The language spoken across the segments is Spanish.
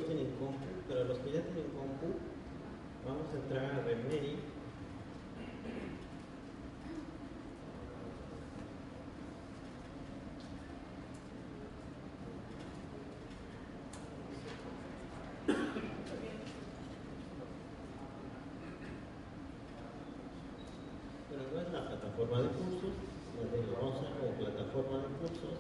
tienen compu, pero los que ya tienen compu, vamos a entrar a Remedy. Pero no es la plataforma de cursos, lo vamos a usar como plataforma de cursos.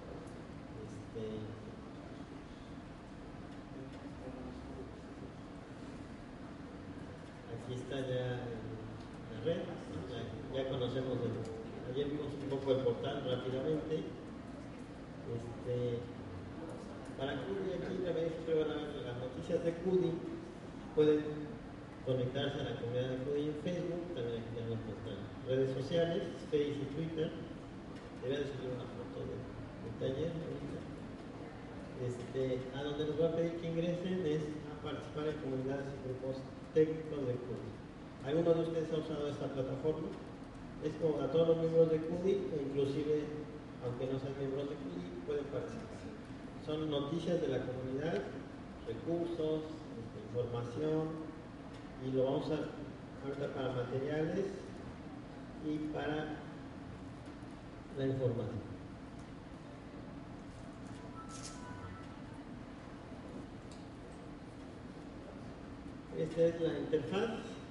Aquí está ya la red, ya conocemos, ayer vimos un poco el portal rápidamente. Para CUDI aquí también siempre van a ver las noticias de CUDI, pueden conectarse a la comunidad de CUDI en Facebook, también aquí tenemos nuestras redes sociales, Facebook y Twitter. Debería de subir una foto del taller ahorita. A donde nos va a pedir que ingresen es a participar en comunidades y grupos técnicos de CUDI. ¿Alguno de ustedes ha usado esta plataforma? Es como a todos los miembros de CUDI, e inclusive, aunque no sean miembros de CUDI, pueden participar. Son noticias de la comunidad, recursos, información, y lo vamos a usar ahorita para materiales y para la información. Esta es la interfaz.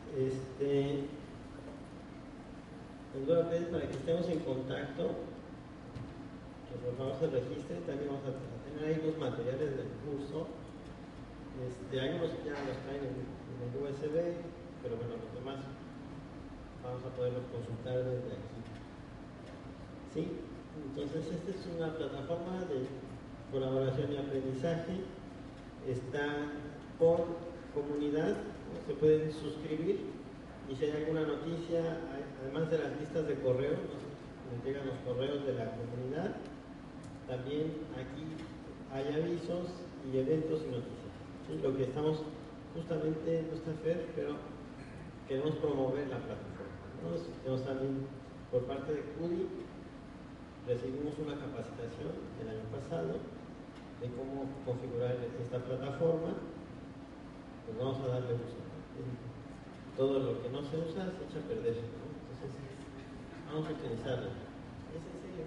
Les voy a pedir para que estemos en contacto, que por favor se registren. También vamos a tener ahí los materiales del curso. Algunos ya los traen en el USB, pero bueno, los demás vamos a poderlos consultar desde aquí. ¿Sí? Entonces, esta es una plataforma de colaboración y aprendizaje. Está por comunidad, ¿no? Se pueden suscribir y si hay alguna noticia, además de las listas de correo, nos llegan los correos de la comunidad. También aquí hay avisos y eventos y noticias. ¿Sí? Lo que estamos justamente, no está Fer, pero queremos promover la plataforma, ¿no? Tenemos también por parte de CUDI, recibimos una capacitación el año pasado de cómo configurar esta plataforma. Pues vamos a darle uso. Todo lo que no se usa se echa a perder, ¿no? Entonces, vamos a utilizarlo. ¿Es en serio?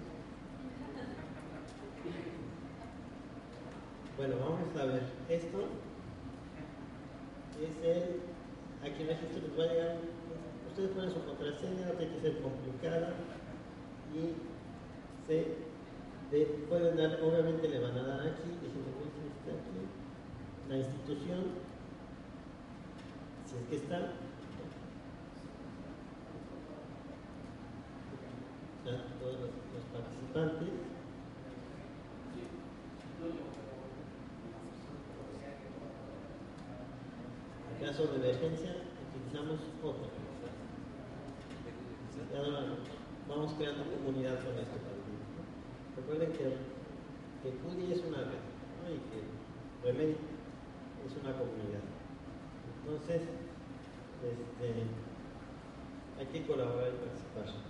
Bueno, vamos a ver. Esto es aquí en el registro les va a llegar. Ustedes ponen su contraseña, no tiene que ser complicada. Y pueden dar, obviamente le van a dar aquí, está aquí, la institución, si es que está. Todos los participantes. En caso de emergencia, utilizamos otro. Vamos creando comunidad con este partido. Recuerden que CUDI es una red, ¿no? Y que Remedy es una comunidad. Entonces, hay que colaborar y participar.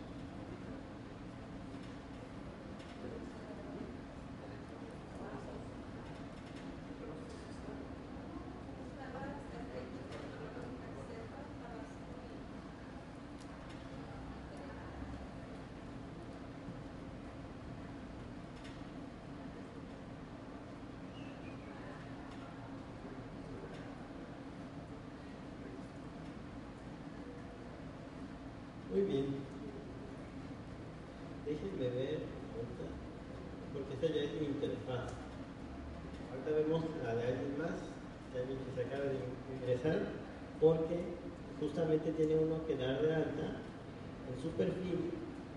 Muy bien. Déjenme ver ahorita, porque esta ya es mi interfaz. Ahorita vemos la de alguien más, de alguien que se acaba de ingresar, porque justamente tiene uno que dar de alta en su perfil.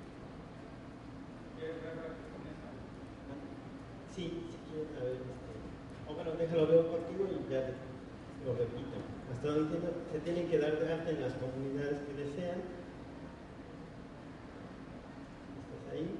Sí, si quieren, a ver, bueno, déjalo veo contigo y ya lo repito. Hasta donde entiendo, se tienen que dar de alta en las comunidades que desean. ¿Estás ahí?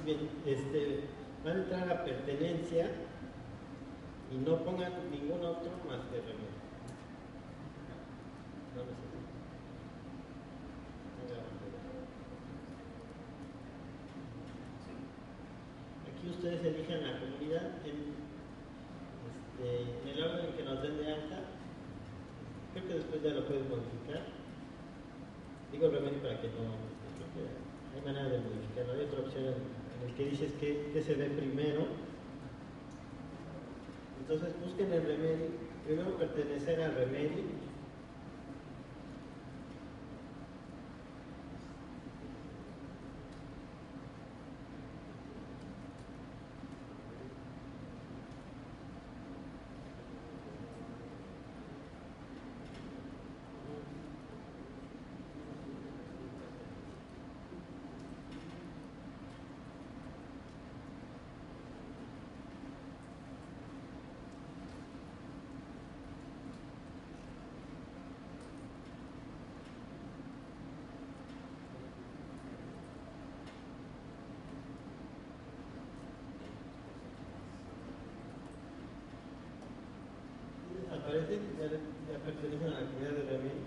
bien, van a entrar a pertenencia y no pongan ningún otro más que remedio. No necesito. Aquí ustedes eligen la comunidad en el orden en que nos den de alta. Creo que después ya lo puedes modificar. Digo remedio para que no. Creo que hay manera de modificarlo. Hay otra opción en el que dices que se ve primero. Entonces busquen el remedio. Primero pertenecer al remedio. Aparecen, ya pertenecen a la comunidad de remedio.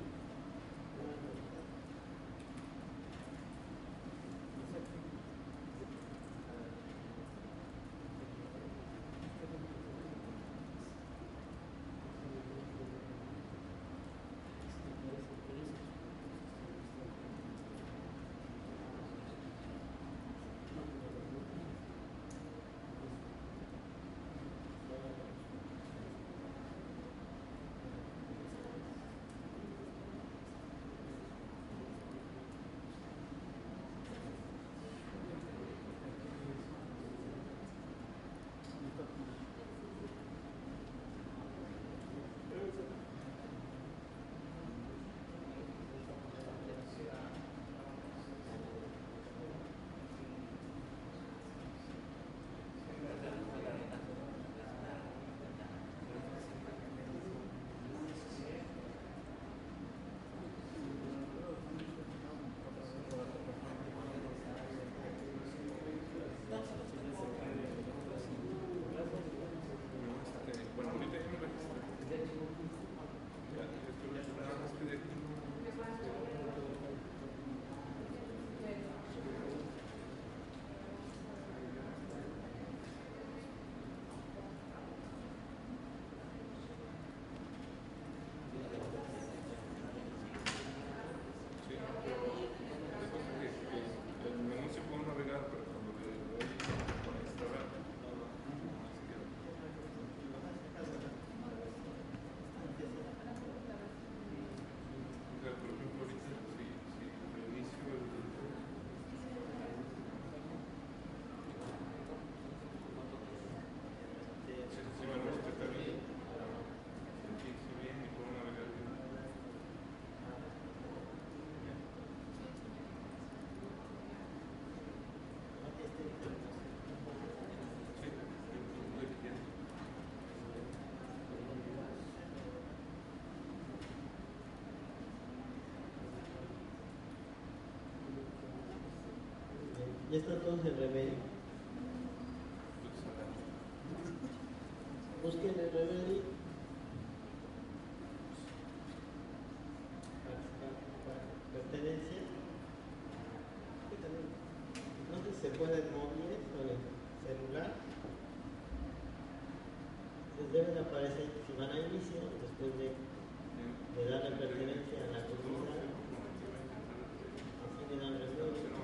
Ya está entonces el remedio. Busquen el remedio. Pertenencia. No sé si se pueden móviles con el celular. Les deben aparecer, si van a inicio, después de darle pertenencia a la comunidad. Así le dan remedio.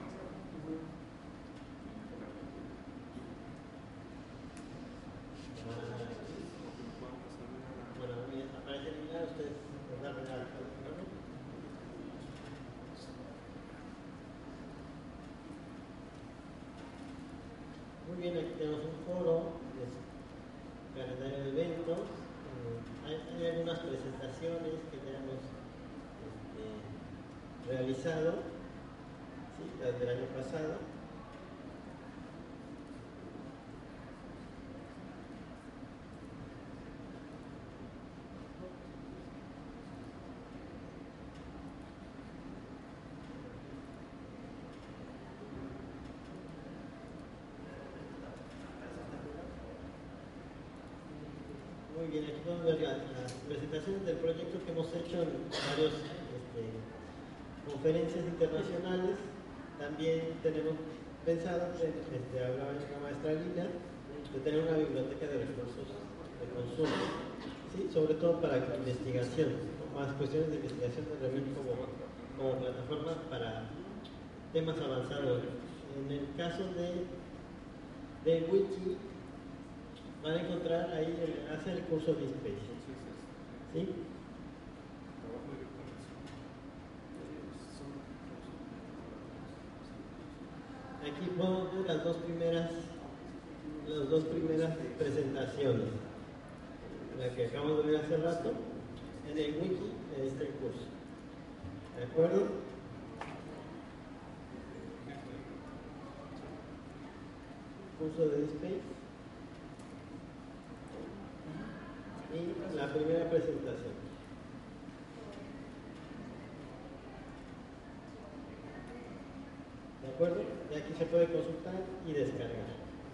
Bueno, aparece en la ustedes les dan la Muy bien, aquí tenemos un foro, calendario de eventos, hay algunas presentaciones que tenemos realizado, ¿sí? Las del año pasado. bien, aquí podemos ver las presentaciones del proyecto que hemos hecho en varias conferencias internacionales. También tenemos pensado, hablaba la maestra Lila, de tener una biblioteca de recursos de consumo, ¿sí? Sobre todo para investigación, ¿no? Más cuestiones de investigación de Remedy como plataforma para temas avanzados. En el caso de Wiki, van a encontrar ahí el enlace al curso de DSpace, ¿sí? Aquí podemos ver las dos primeras presentaciones, la que acabamos de ver hace rato, en el wiki de este curso. ¿De acuerdo? Curso de DSpace. Y la primera presentación. ¿De acuerdo? Y aquí se puede consultar y descargar.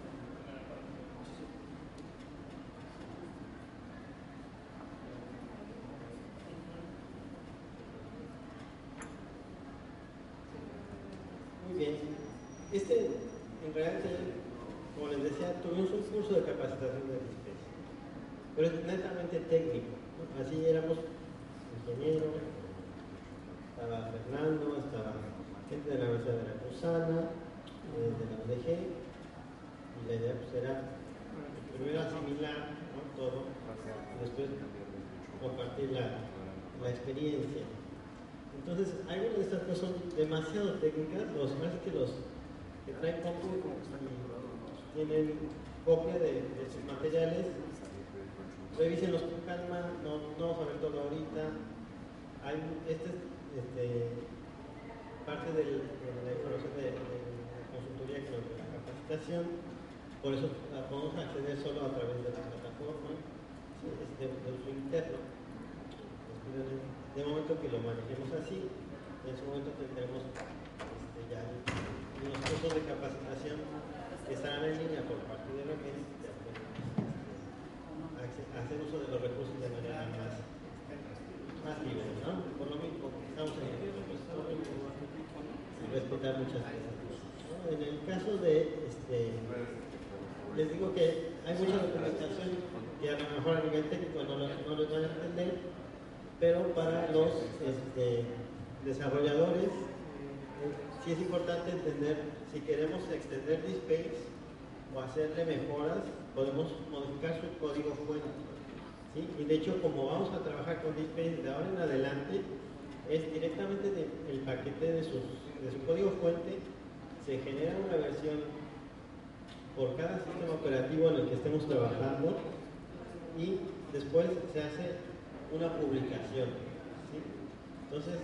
Muy bien. En realidad, como les decía, tuvimos un curso de capacitación de DSpace, pero es netamente técnico, ¿no? Así éramos ingenieros, estaba Fernando, estaba gente de la Universidad de Veracruzana, de la UDG, y la idea pues era primero asimilar, ¿no? Todo, y después compartir la experiencia. Entonces, algunas de estas cosas son demasiado técnicas, parece que los que traen compu tienen copia de sus materiales, revísenlos con calma, no vamos a ver todo ahorita. Parte de la información de la consultoría que nos da la capacitación, por eso la podemos acceder solo a través de la plataforma, ¿sí? De uso interno. De momento que lo manejemos así, en su momento tendremos ya unos cursos de capacitación que estarán en línea por parte de Remedy, hacer uso de los recursos de manera más libre, ¿no? Por lo mismo, estamos en el repositorio y respetar muchas cosas, ¿no? En el caso de, les digo que hay mucha documentación que a lo mejor a nivel técnico no les van a entender, pero para los desarrolladores sí es importante entender, si queremos extender DSpace o hacerle mejoras, podemos modificar su código fuente, ¿sí? Y de hecho, como vamos a trabajar con DSpace de ahora en adelante, es directamente del paquete de su código fuente, se genera una versión por cada sistema operativo en el que estemos trabajando y después se hace una publicación, ¿sí? Entonces,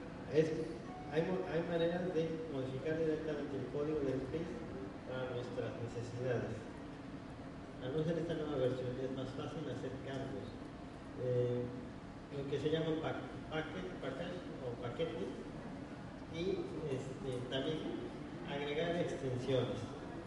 hay maneras de modificar directamente el código de DSpace para nuestras necesidades. Al menos en esta nueva versión es más fácil hacer cambios. Lo que se llama package o paquetes, y también agregar extensiones.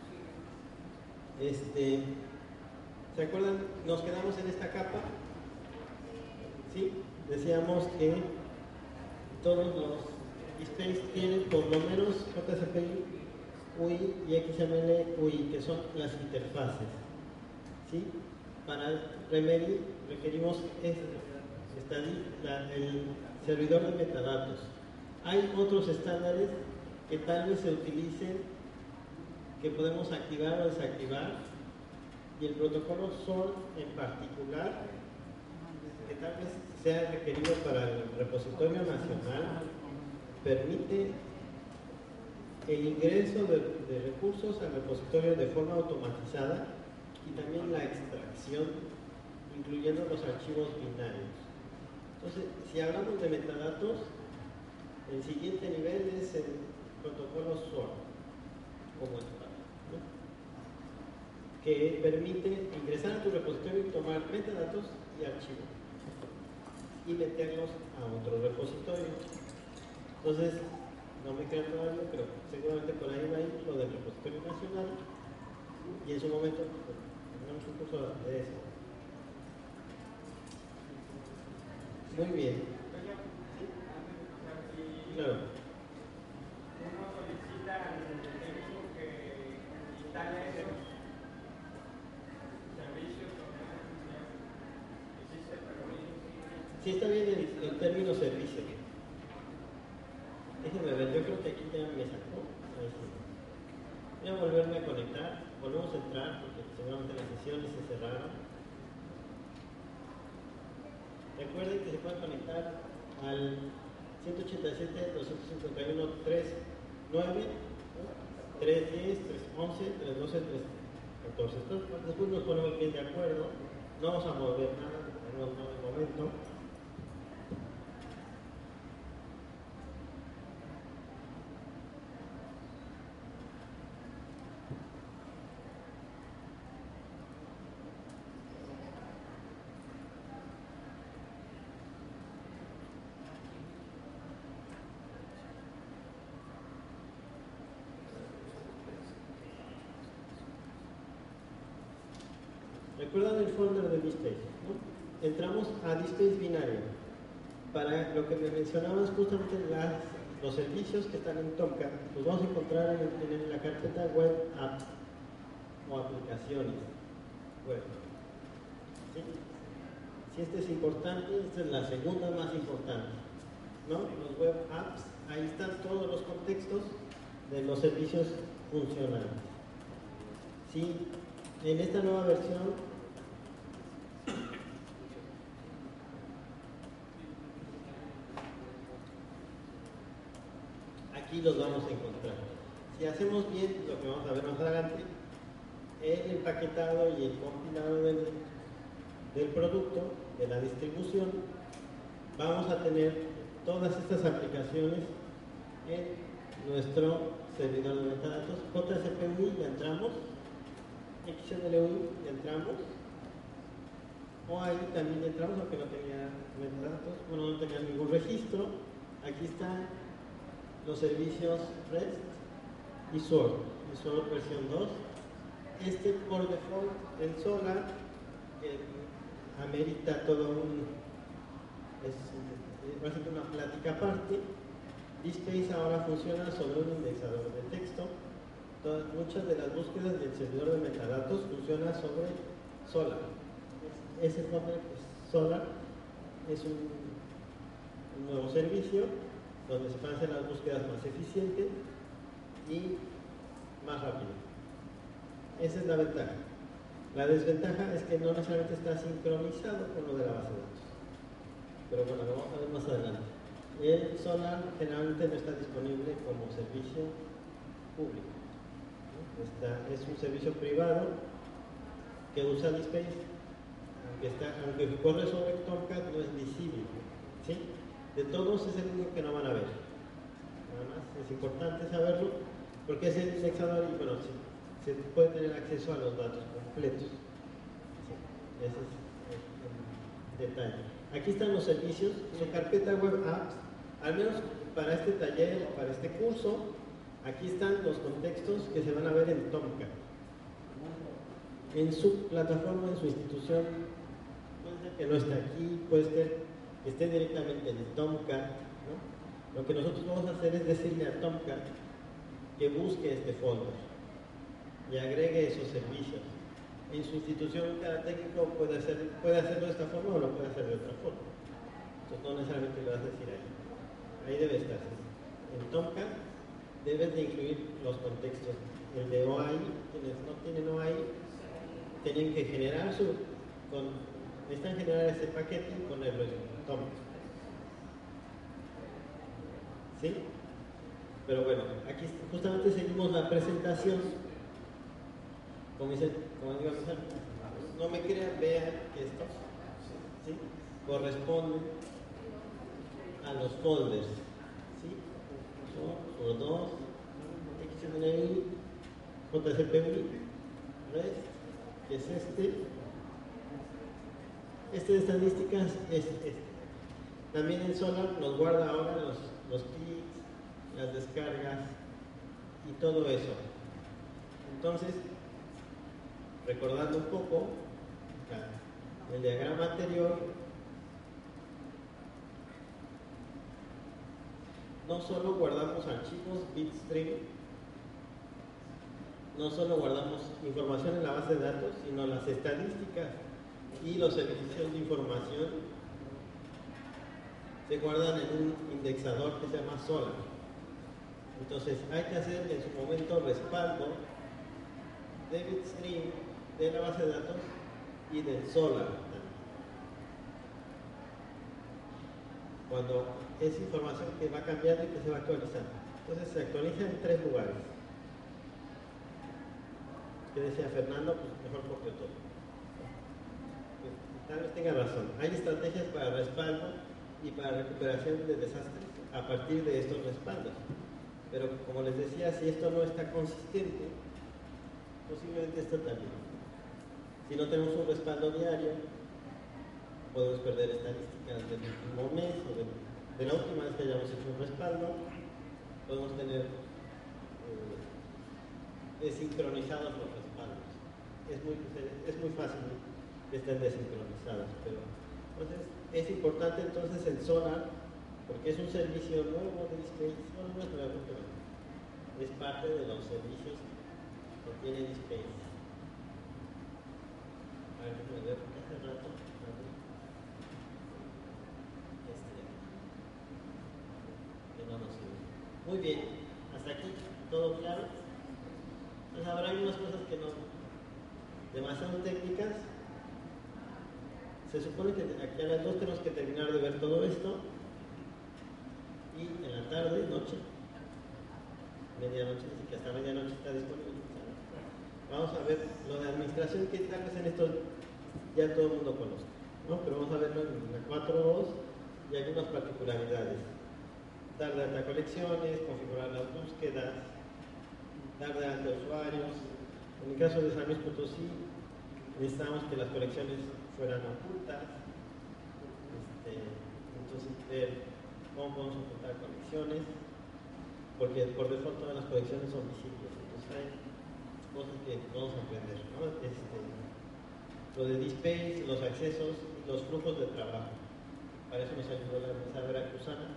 ¿Se acuerdan? Nos quedamos en esta capa, ¿sí? Decíamos que todos los DSpace tienen por lo menos JCPI, UI y XML UI, que son las interfaces, ¿sí? Para Remedy requerimos el servidor de metadatos. Hay otros estándares que tal vez se utilicen, que podemos activar o desactivar, y el protocolo SOR en particular, que tal vez sea requerido para el repositorio nacional, permite el ingreso de recursos al repositorio de forma automatizada y también la extracción, incluyendo los archivos binarios. Entonces, si hablamos de metadatos, el siguiente nivel es el protocolo SOR, como está, ¿no? Que permite ingresar a tu repositorio y tomar metadatos y archivos y meterlos a otro repositorio. Entonces, no me queda todavía, pero seguramente por ahí va a ir lo del repositorio nacional, y en su momento tendremos un curso de eso. Muy bien. Claro. Uno solicita al técnico que instale esos servicios o existe, pero Sí, está bien el término servicio. Déjenme ver, yo creo que aquí ya me sacó. Ahí sí. Voy a volverme a conectar. Volvemos a entrar porque seguramente las sesiones se cerraron. Recuerden que se pueden conectar al 187, 251, 39, 310, 311, 312, 314. Después nos ponemos bien de acuerdo. No vamos a mover nada, no de momento. ¿Recuerdan el folder de DSpace? ¿No? Entramos a DSpace binario. Para lo que me mencionabas justamente los servicios que están en Tomcat, los vamos a encontrar en la carpeta web apps o aplicaciones web. ¿Sí? Si este es importante, esta es la segunda más importante. ¿No? Los web apps, ahí están todos los contextos de los servicios funcionales. ¿Sí? En esta nueva versión aquí los vamos a encontrar. Si hacemos bien lo que vamos a ver más adelante, el empaquetado y el compilado del producto, de la distribución, vamos a tener todas estas aplicaciones en nuestro servidor de metadatos. JSPUI ya entramos, XMLUI ya entramos, OAI también ya entramos, aunque no tenía metadatos, bueno, no tenía ningún registro. Aquí están los servicios REST y SOAR versión 2. Este por default en Solar amerita todo es básicamente una plática aparte. DSpace ahora funciona sobre un indexador de texto. Muchas de las búsquedas del servidor de metadatos funcionan sobre Solar. Ese nombre, pues, Solar es un nuevo servicio donde se pueden hacer las búsquedas más eficientes y más rápido. Esa es la ventaja. La desventaja es que no necesariamente está sincronizado con lo de la base de datos. Pero bueno, lo vamos a ver más adelante. El Solar generalmente no está disponible como servicio público. Es un servicio privado que usa DSpace, aunque corre sobre Tomcat, no es visible. ¿Sí? De todos es el único que no van a ver. Nada más es importante saberlo porque es el indexador y bueno, se puede tener acceso a los datos completos. ¿Sí? Ese es el detalle. Aquí están los servicios, su carpeta web apps, al menos para este taller o para este curso, aquí están los contextos que se van a ver en Tomcat. En su plataforma, en su institución, puede ser que no esté aquí, puede ser que esté directamente en Tomcat, ¿no? Lo que nosotros vamos a hacer es decirle a Tomcat que busque este folder y agregue esos servicios. En su institución, cada técnico puede hacerlo de esta forma o lo puede hacer de otra forma. Entonces, no necesariamente lo vas a decir ahí. Ahí debe estar. En Tomcat debes de incluir los contextos. El de OAI, quienes no tienen OAI, tienen que generar necesitan generar ese paquete y ponerlo en Tomcat. ¿Sí? Pero bueno, aquí justamente seguimos la presentación. Como digo, no me crean, vean que esto, ¿sí?, corresponde a los folders. ¿Sí? Por 2, XML, JSPUI, REST, que es este. Este de estadísticas es este. También en Solar nos guarda ahora los clics, las descargas y todo eso. Entonces, recordando un poco el diagrama anterior, no solo guardamos archivos bitstream, no solo guardamos información en la base de datos, sino las estadísticas y los servicios de información se guardan en un indexador que se llama Solr. Entonces hay que hacer en su momento respaldo de bitstream, de la base de datos y del Solr. Cuando es información que va cambiando y que se va actualizando. Entonces se actualiza en 3 lugares. ¿Qué decía Fernando? Pues mejor copio todo. Pues, tal vez tenga razón. Hay estrategias para respaldo y para recuperación de desastres a partir de estos respaldos. Pero como les decía, si esto no está consistente, posiblemente esto también. Si no tenemos un respaldo diario, podemos perder estadísticas del último mes o de la última vez que hayamos hecho un respaldo. Podemos tener desincronizados los respaldos. Es muy fácil que estén desincronizados, pero entonces es importante entonces el Solr, porque es un servicio nuevo de DSpace. No es nuevo, pero es parte de los servicios que tiene DSpace. A ver, déjame ver, hace rato. No nos sirve. Muy bien, hasta aquí, ¿todo claro? Pues habrá algunas cosas que no, demasiado técnicas. Se supone que aquí a las 2 tenemos que terminar de ver todo esto y en la tarde, noche, medianoche, así que hasta medianoche está disponible. Vamos a ver lo de administración que tal vez en esto ya todo el mundo conoce, ¿no? Pero vamos a verlo en la 4.2 y algunas particularidades. Dar de alta colecciones, configurar las búsquedas, dar de alta usuarios. En el caso de San Luis Potosí, necesitamos que las colecciones fueran ocultas. Entonces, ver cómo podemos ocultar colecciones, porque por default todas las colecciones son visibles. Entonces, hay cosas que podemos aprender, ¿no? Lo de DSpace, los accesos y los flujos de trabajo. Para eso nos ayudó la mesa veracruzana.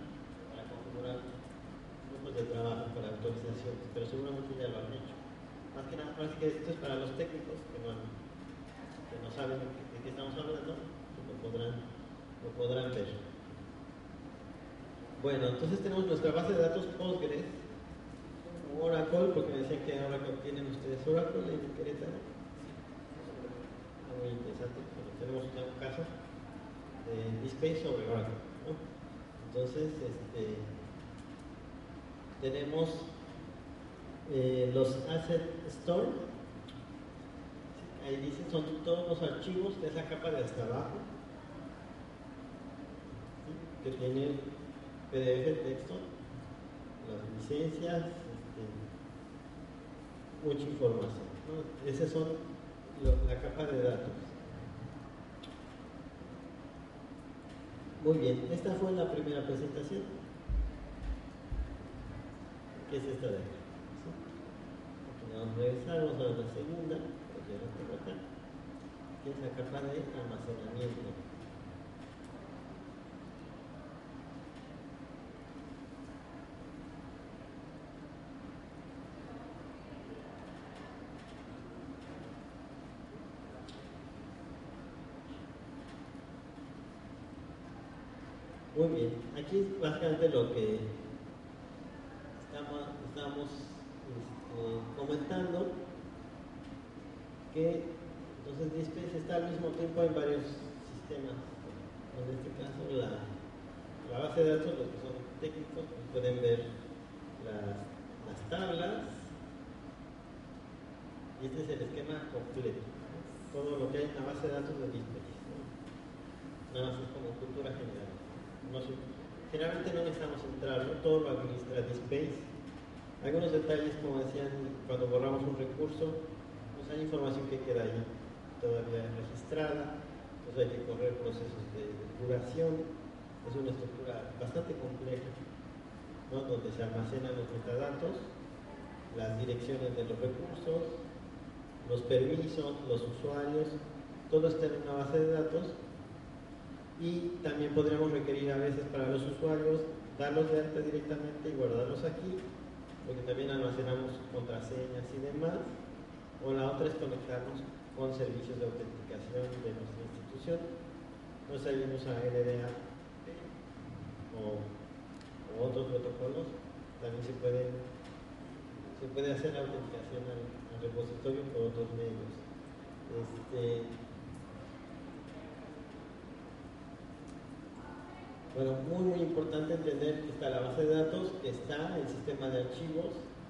Grupos de trabajo para autorizaciones, pero seguramente ya lo han hecho. Más que nada, parece que esto es para los técnicos que no saben de qué estamos hablando, lo podrán ver. Bueno, entonces tenemos nuestra base de datos Postgres, Oracle, porque me decían que ahora tienen ustedes Oracle en Querétaro. Muy interesante, pero tenemos un caso de DSpace sobre Oracle, ¿no? Entonces, tenemos los Asset Store. Ahí dice, son todos los archivos de esa capa de hasta abajo, ¿sí? Que tienen PDF, texto, las licencias, mucha información, ¿no? Esas son la capa de datos. Muy bien, esta fue la primera presentación, que es esta de acá. ¿Sí? Vamos a regresar, vamos a ver la segunda, porque ya la tengo acá, que es la capa de almacenamiento. Muy bien, aquí es básicamente lo que estamos comentando, que entonces DSpace está al mismo tiempo en varios sistemas. En este caso la base de datos, los que son técnicos, pues pueden ver las tablas, y este es el esquema completo, todo lo que hay en la base de datos de DSpace, ¿no? Nada más es como cultura general. Generalmente no necesitamos entrar, ¿no? Todo lo administra DSpace. Algunos detalles, como decían, cuando borramos un recurso, pues hay información que queda ahí todavía registrada, entonces hay que correr procesos de depuración. Es una estructura bastante compleja, ¿no? Donde se almacenan los metadatos, las direcciones de los recursos, los permisos, los usuarios, todo está en una base de datos. Y también podríamos requerir a veces para los usuarios darlos de alta directamente y guardarlos aquí, porque también almacenamos contraseñas y demás. O la otra es conectarnos con servicios de autenticación de nuestra institución. Entonces ahí vemos a LDA o otros protocolos. También se puede hacer la autenticación al repositorio por otros medios. Bueno, muy importante entender que está la base de datos, que está el sistema de archivos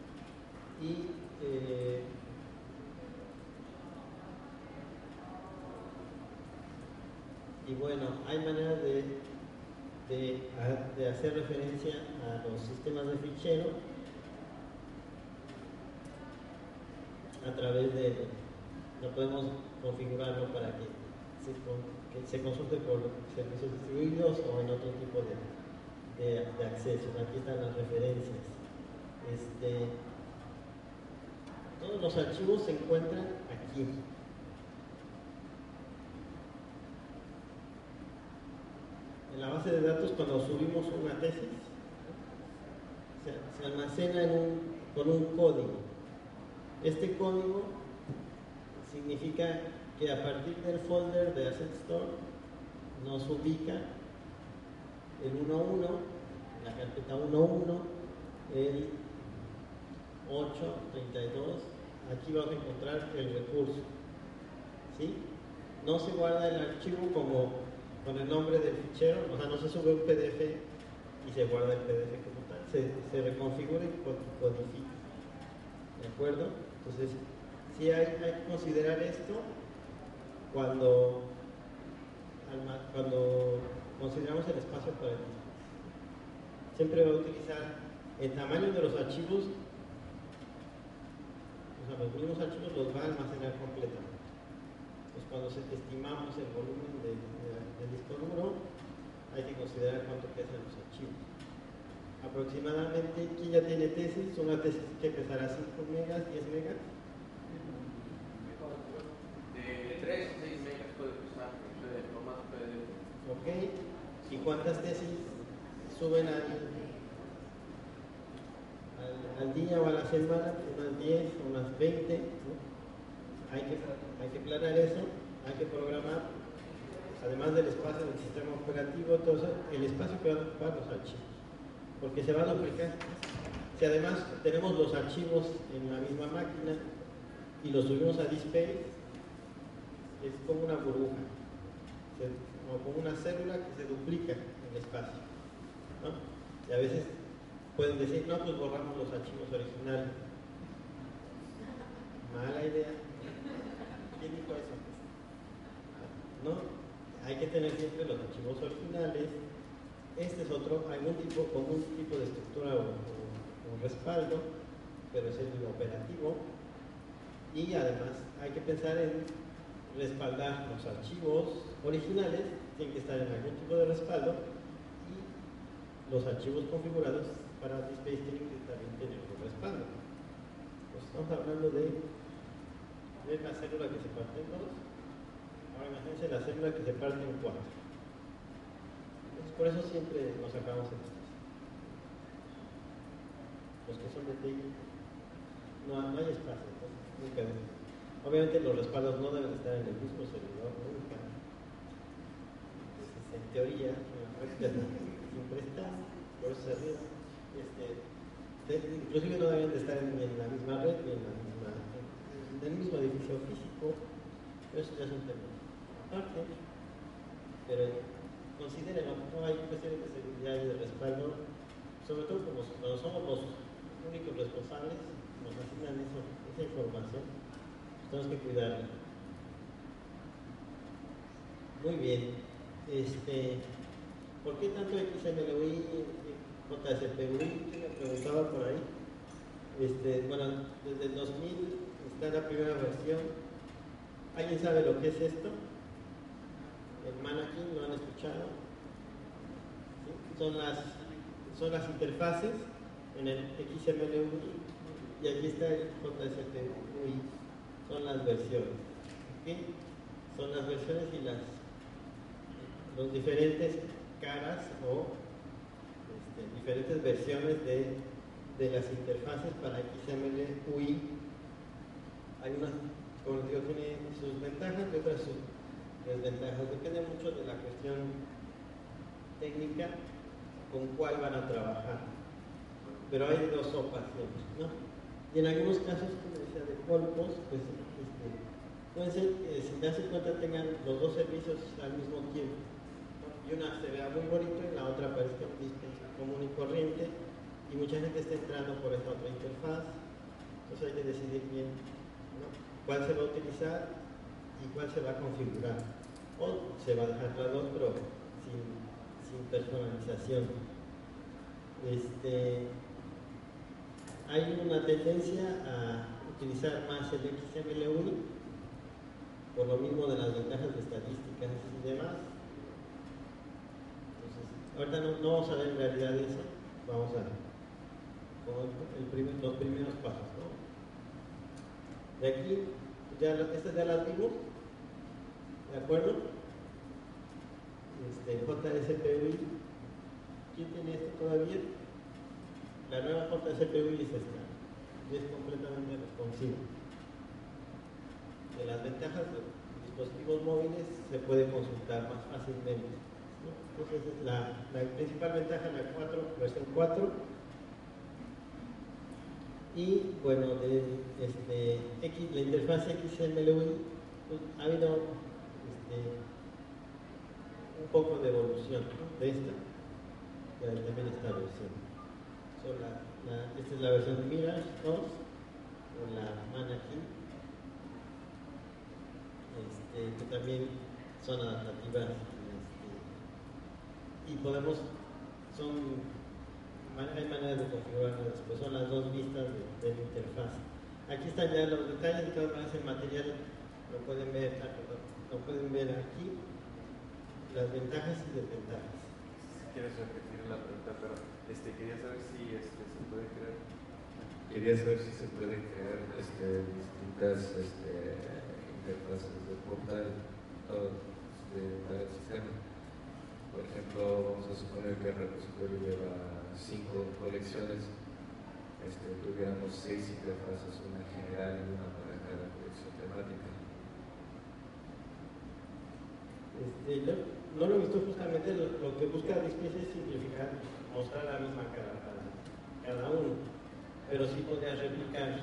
y bueno, hay maneras de hacer referencia a los sistemas de fichero a través de, no podemos configurarlo para que se consulte por servicios distribuidos o en otro tipo de acceso. Aquí están las referencias. Todos los archivos se encuentran aquí. En la base de datos, cuando subimos una tesis, se almacena con un código. Este código significa que a partir del folder de Asset Store nos ubica el 1.1, la carpeta 1.1, el 8.32. Aquí vamos a encontrar el recurso. ¿Sí? No se guarda el archivo como con el nombre del fichero, o sea, no se sube un PDF y se guarda el PDF como tal, se reconfigura y codifica. ¿De acuerdo? Entonces, sí hay que considerar esto cuando consideramos el espacio para el disco. Siempre va a utilizar el tamaño de los archivos, o sea, los mismos archivos los va a almacenar completamente. Pues cuando estimamos el volumen del disco duro, hay que considerar cuánto pesan los archivos. Aproximadamente, ¿quién ya tiene tesis? Una tesis que pesará 5 megas, 10 megas. De 3 a 6 megas puede pesar, no más PDF. Ok. ¿Y cuántas tesis suben al día o a la semana? Unas 10, unas 20, ¿no? Hay que planear eso, hay que programar, además del espacio del sistema operativo, todo el espacio que van a ocupar los archivos, porque se van a duplicar. Si además tenemos los archivos en la misma máquina y los subimos a DSpace, es como una burbuja, o como una célula que se duplica en el espacio, ¿no? Y a veces pueden decir, no, pues borramos los archivos originales. Mala idea. ¿Quién dijo eso? ¿No? Hay que tener siempre los archivos originales. Este es otro, algún tipo de estructura o respaldo, pero es el operativo. Y además hay que pensar en respaldar los archivos originales, tienen que estar en algún tipo de respaldo, y los archivos configurados para DSpace tienen que también tener un respaldo. Pues estamos hablando de la célula que se parte en dos. Ahora imagínense la célula que se parte en 4. Entonces, por eso siempre nos sacamos en estas. Los que son de TI, no hay espacio, entonces nunca deben. Obviamente los respaldos no deben estar en el mismo servidor, nunca. Entonces, en teoría, en la práctica siempre están, por eso se arriba. Inclusive no deben de estar ni en la misma red ni en el mismo edificio físico, pero eso ya es un tema aparte. Pero consideren, no hay cuestiones de seguridad y de respaldo, sobre todo cuando somos los únicos responsables, nos asignan esa información, pues tenemos que cuidarla. Muy bien. ¿Por qué tanto XMLUI, JSPUI? ¿Quién me preguntaba por ahí? Bueno, desde el 2000 está la primera versión. ¿Alguien sabe lo que es esto? El Mannequin, ¿lo han escuchado? ¿Sí? Son las interfaces en el XMLUI y aquí está el JSPUI. Son las versiones. ¿Okay? Son las versiones y los diferentes caras o diferentes versiones de las interfaces para XML UI. Hay unas, como les digo, tiene sus ventajas y otras sus desventajas. Depende mucho de la cuestión técnica con cuál van a trabajar. Pero hay dos opciones, ¿no? Y en algunos casos, como decía, de polpos, pues pueden ser, si te das cuenta, tengan los dos servicios al mismo tiempo, ¿no? Y una se vea muy bonito y la otra parezca un display común y corriente, y mucha gente está entrando por esa otra interfaz. Entonces hay que decidir bien, ¿no?, cuál se va a utilizar y cuál se va a configurar. O se va a dejar las dos, pero sin personalización. Hay una tendencia a utilizar más el XML UI por lo mismo de las ventajas de estadísticas y demás. Entonces, ahorita no vamos a ver en realidad eso, vamos a con los primeros pasos, ¿no? De aquí, estas ya las vimos, ¿de acuerdo? JSPUI, ¿quién tiene esto todavía? La nueva JSPUI es esta, y es completamente responsiva. De las ventajas de dispositivos móviles se puede consultar más fácilmente, ¿no? Entonces, la principal ventaja es la versión 4. Y bueno, la interfaz XML UI, pues, ha habido un poco de evolución, ¿no?, de esta, también esta versión. Esta es la versión Mirage 2, o la Manaki, que también son adaptativas, y hay maneras de configurarlas, pues son las dos vistas de la interfaz. Aquí están ya los detalles, de todas maneras el material lo pueden ver aquí, las ventajas y desventajas. Si quieres repetir la pregunta, pero quería saber si se puede crear. Quería saber si se pueden crear distintas interfaces de portal para el sistema. Por ejemplo, vamos a suponer que el repositorio lleva 5 colecciones, tuviéramos 6 interfaces, una general y una para cada colección temática. No lo he visto justamente, lo que busca Displace es simplificar, mostrar la misma cara para cada uno, pero sí podría replicar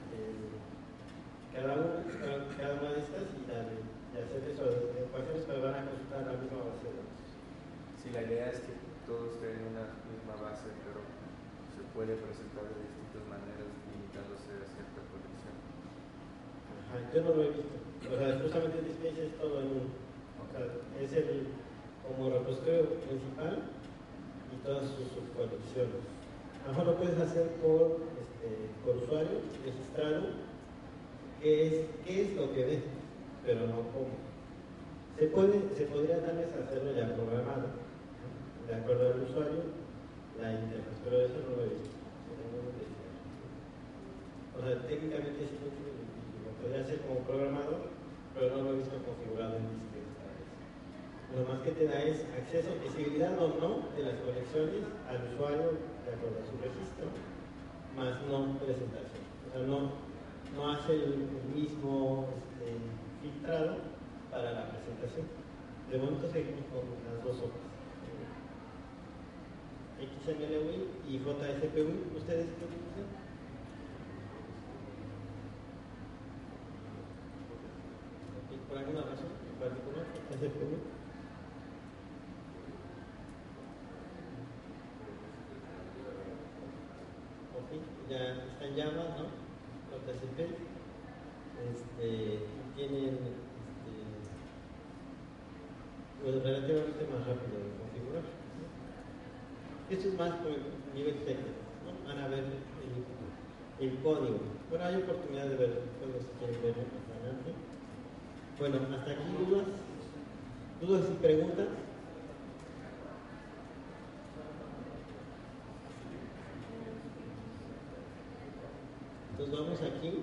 cada una de estas y hacer eso de ecuaciones, pero van a consultar la misma base de datos. Sí, la idea es que todos tengan una misma base, pero se puede presentar de distintas maneras limitándose a cierta colección. Ajá, yo no lo he visto. O sea, justamente Displace es todo en uno. O sea, es como repositorio principal y todas sus subcolecciones. A lo mejor lo puedes hacer por usuario registrado, qué es lo que ves, pero no cómo. Se podría tal vez hacerlo ya programado, ¿no?, de acuerdo al usuario, la interfaz, pero eso no lo he visto. O sea, técnicamente sí lo podría hacer como programador, pero no lo he visto configurado en Display esta vez. Lo más que te da es acceso, visibilidad o no de las colecciones al usuario de acuerdo a su registro, más no presentación. O sea, no hace el mismo filtrado para la presentación. De momento seguimos con las dos hojas, XML UI y JSPUI. ¿Ustedes qué utilizan? ¿Por alguna razón en particular? JSPUI. Ok, ya está en Java, ¿no? JSP. Tienen pues relativamente más rápido de configurar, ¿no? Esto es más por el nivel técnico, ¿no? Van a ver el código. Bueno, hay oportunidad de ver el código si quieren verlo más adelante. Bueno, hasta aquí dudas y preguntas. Entonces vamos aquí.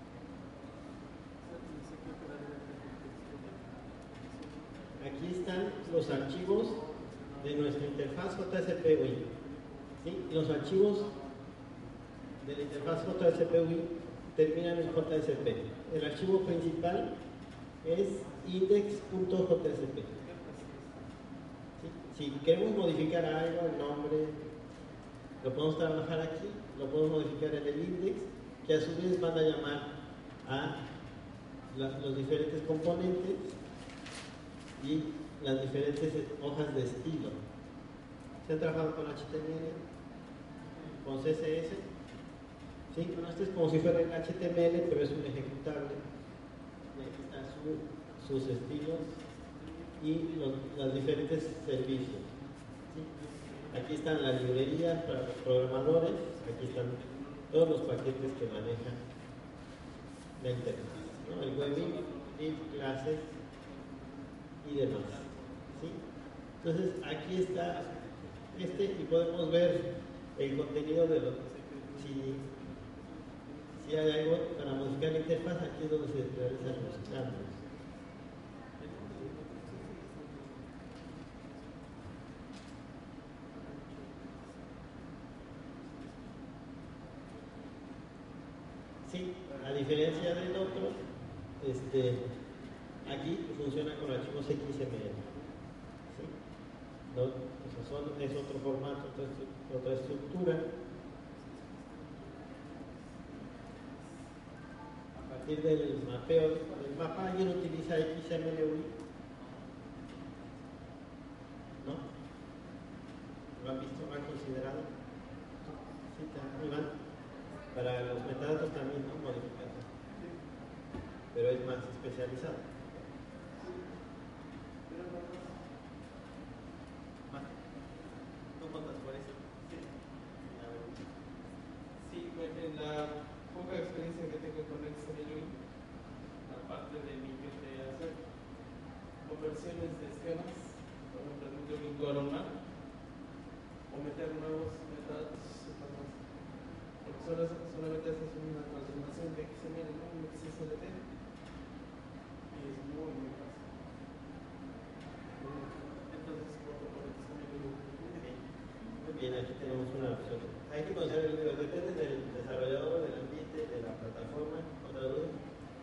Aquí están los archivos de nuestra interfaz JSP-UI. ¿Sí? Y los archivos de la interfaz JSP-UI terminan en JSP. El archivo principal es index.jsp. ¿Sí? Si queremos modificar algo, el nombre, lo podemos trabajar aquí, lo podemos modificar en el index, que a su vez van a llamar a los diferentes componentes y las diferentes hojas de estilo. ¿Se han trabajado con HTML? ¿Con CSS? ¿Sí? Bueno, este es como si fuera el HTML, pero es un ejecutable. Y aquí están sus estilos y los diferentes servicios. ¿Sí? Aquí están las librerías para los programadores, aquí están todos los paquetes que manejan la interfaz, ¿no? El webbing, div, clases y demás. ¿Sí? Entonces aquí está y podemos ver el contenido de lo si hay algo para modificar la interfaz, aquí es donde se realizan los cambios. Sí, a diferencia del otro, aquí funciona con archivos XML. ¿Sí? ¿No? O sea, es otro formato, otra estructura. A partir del mapeo del mapa, alguien utiliza XML-UI, ¿no? ¿Lo han visto? ¿Lo han considerado? Sí, Iván. Para los metadatos también, ¿no? Modificados. Pero es más especializado. ¿No contas por eso? Sí, en la poca experiencia que tengo con XML, aparte de mi que de hacer conversiones de esquemas, por ejemplo, en un domingo normal, o meter nuevos metadatos, porque solamente haces una transformación de XML, ¿no? Un XSLT, y es muy fácil. Entonces, por XML. Muy bien, aquí tenemos una opción. Hay que considerar, depende del desarrollador, del ambiente, de la plataforma. ¿Otra duda?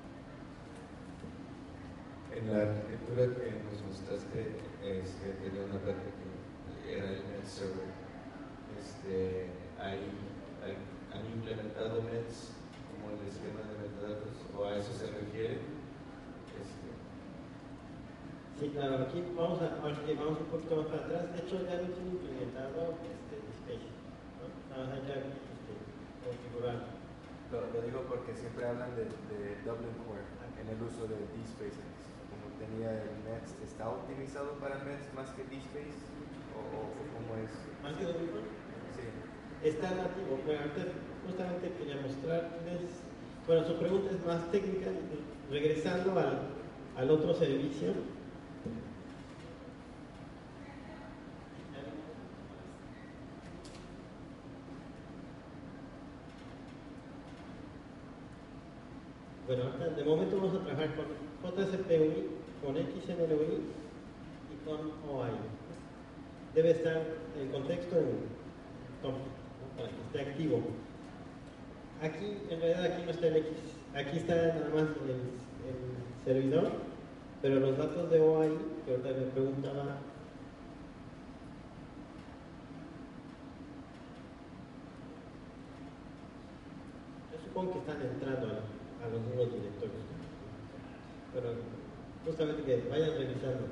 En la arquitectura que nos mostraste, tenía una parte que era el net server. ¿Han implementado nets como el esquema de metadatos? ¿O a eso se refiere? Sí, claro, aquí vamos un poquito más para atrás. De hecho, ya no tiene implementado Dispace, ¿no? Nada más hay que configurarlo. Lo digo porque siempre hablan de Dublin Core en el uso de DSpace. Como tenía el Nets, ¿está optimizado para Nets más que DSpace? ¿O cómo es? ¿Más que Dublin Core? Sí. Está nativo. Bueno, ahorita justamente quería mostrarles. Bueno, su pregunta es más técnica. Regresando al otro servicio. Bueno, de momento vamos a trabajar con JSP-UI, con XML-UI y con OAI. Debe estar el contexto en top, ¿no? Para que esté activo. Aquí, en realidad, aquí no está el X, aquí está nada más el servidor, pero los datos de OAI, que ahorita me preguntaba, yo supongo que están entrando a los nuevos directorios, pero justamente que vayan revisando.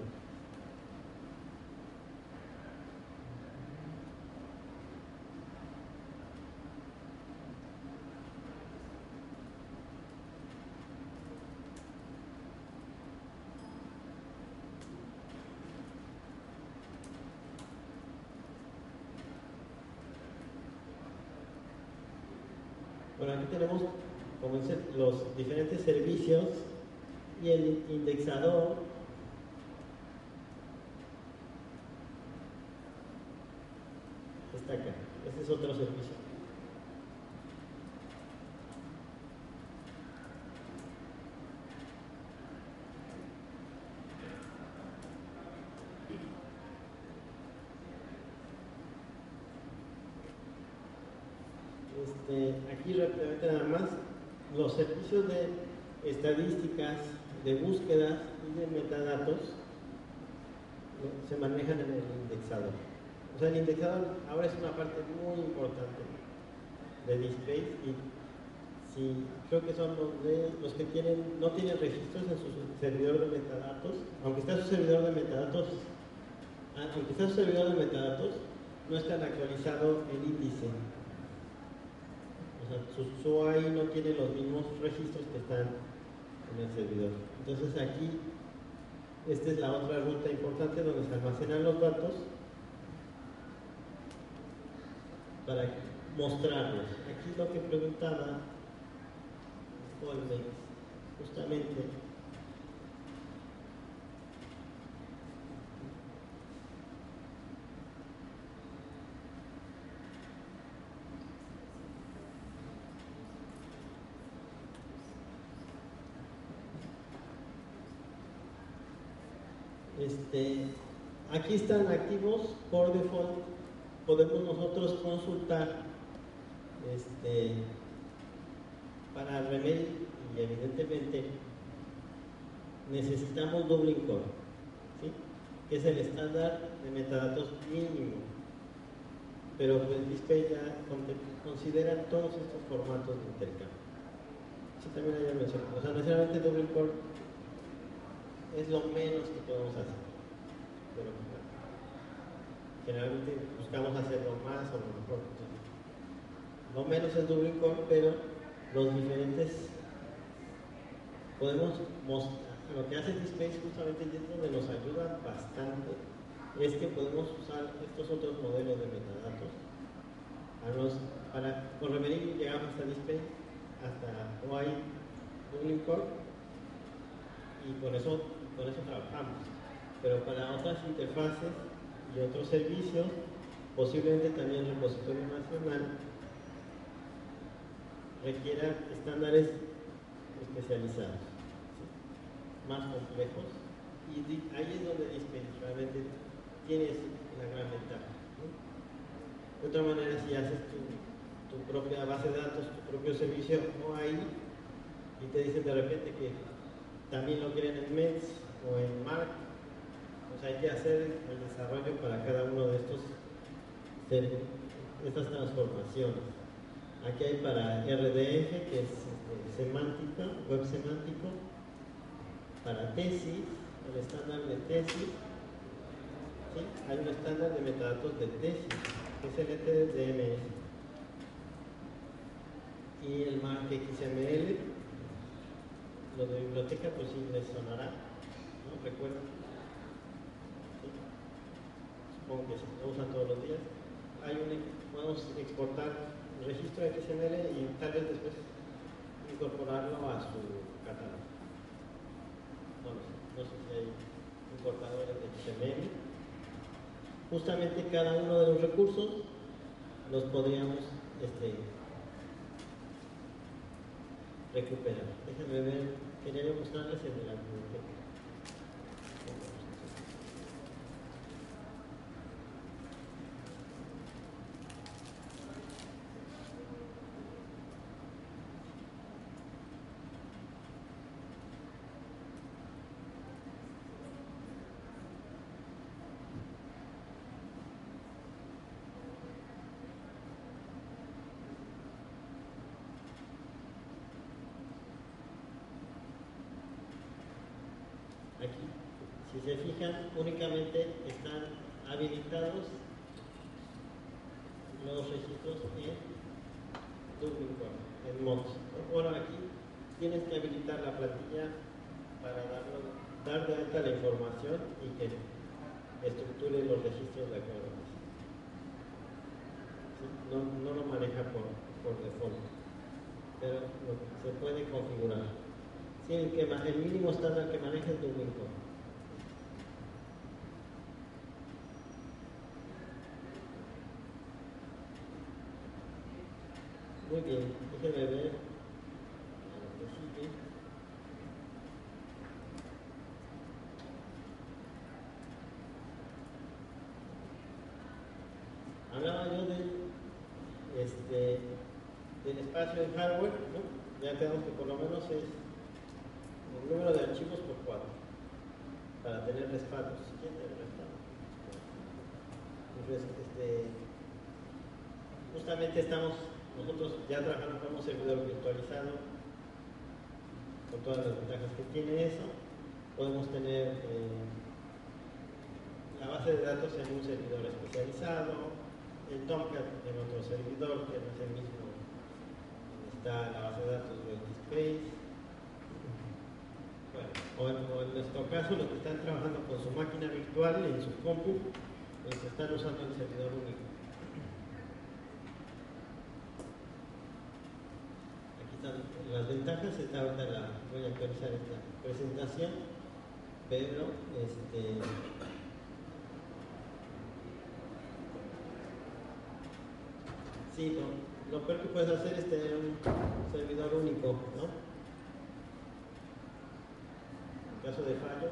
Bueno, aquí tenemos, como dicen, los diferentes servicios y el indexador. Está acá. Este es otro servicio. Aquí rápidamente nada más, los servicios de estadísticas, de búsquedas y de metadatos se manejan en el indexador. O sea, el indexador ahora es una parte muy importante de DSpace y sí, creo que son los que no tienen registros en su servidor de metadatos, aunque está su servidor de metadatos, no está actualizado el índice. O sea, su UI no tiene los mismos registros que están en el servidor. Entonces aquí, esta es la otra ruta importante donde se almacenan los datos para mostrarlos. Aquí lo que preguntaba Colmex, justamente, aquí están activos por default. Podemos nosotros consultar para Remedy y evidentemente necesitamos Dublin Core, ¿sí? Que es el estándar de metadatos mínimo, pero pues DSpace ya considera todos estos formatos de intercambio. Sí, también hay mencionado. O sea, necesariamente Dublin Core es lo menos que podemos hacer, pero generalmente buscamos hacerlo más o lo mejor. Lo menos es Dublin Core, pero los diferentes podemos mostrar. Lo que hace DSpace justamente y es donde nos ayuda bastante es que podemos usar estos otros modelos de metadatos. Con Remedy llegamos hasta DSpace, hasta OI Dublin Core y con eso trabajamos. Pero para otras interfaces y otros servicios, posiblemente también el repositorio nacional requiera estándares especializados, ¿sí? Más complejos, y ahí es donde DSpace realmente tienes la gran ventaja, ¿no? De otra manera, si haces tu propia base de datos, tu propio servicio, no ahí, y te dicen de repente que también lo quieren en MEDS o en MARC, pues hay que hacer el desarrollo para cada uno de estas transformaciones. Aquí hay para RDF, que es semántica, web semántico, para tesis, el estándar de tesis, ¿sí? Hay un estándar de metadatos de tesis, que es el ETDMS, y el MARC XML. Lo de biblioteca, pues sí les sonará, ¿no? ¿Recuerdan? ¿Sí? Supongo que se lo usan todos los días. Podemos exportar el registro de XML y tal vez después incorporarlo a su catálogo. No sé si hay importadores de XML. Justamente cada uno de los recursos los podríamos recuperar. Déjenme ver, quería yo mostrarles el de la biblioteca. Aquí, si se fijan, únicamente están habilitados los registros en Dublin Core, en MODS. Bueno, aquí tienes que habilitar la plantilla para dar de alta la información y que estructure los registros de acuerdo. ¿Sí? No lo maneja por default, pero se puede configurar. Sí, el mínimo estándar que maneja es Dublin Core. Muy bien, déjenme ver lo que sigue. Hablaba yo de del espacio en hardware, ¿no? Ya tenemos que por lo menos es el número de archivos por 4 para tener respaldos. ¿Quién tiene respaldo? Entonces, justamente nosotros ya trabajando con un servidor virtualizado, con todas las ventajas que tiene eso. Podemos tener la base de datos en un servidor especializado, el Tomcat en otro servidor que no es el mismo donde está la base de datos de DSpace. Bueno, o en nuestro caso, los que están trabajando con su máquina virtual en su compu, pues están usando el servidor único. Aquí están las ventajas. Ahorita voy a actualizar esta presentación, pero sí, lo peor que puedes hacer es tener un servidor único, ¿no? En caso de fallo,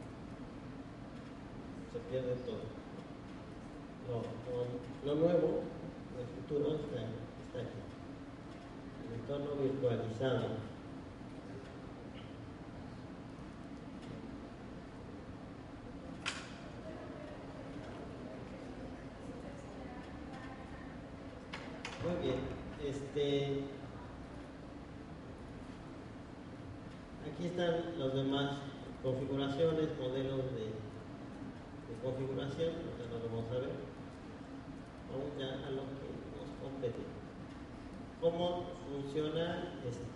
se pierde todo. Lo nuevo, el futuro está aquí. El entorno virtualizado. Muy bien. Aquí están las demás configuraciones, modelos de configuración, ya no lo vamos a ver. Vamos ya a lo que nos compete. ¿Cómo funciona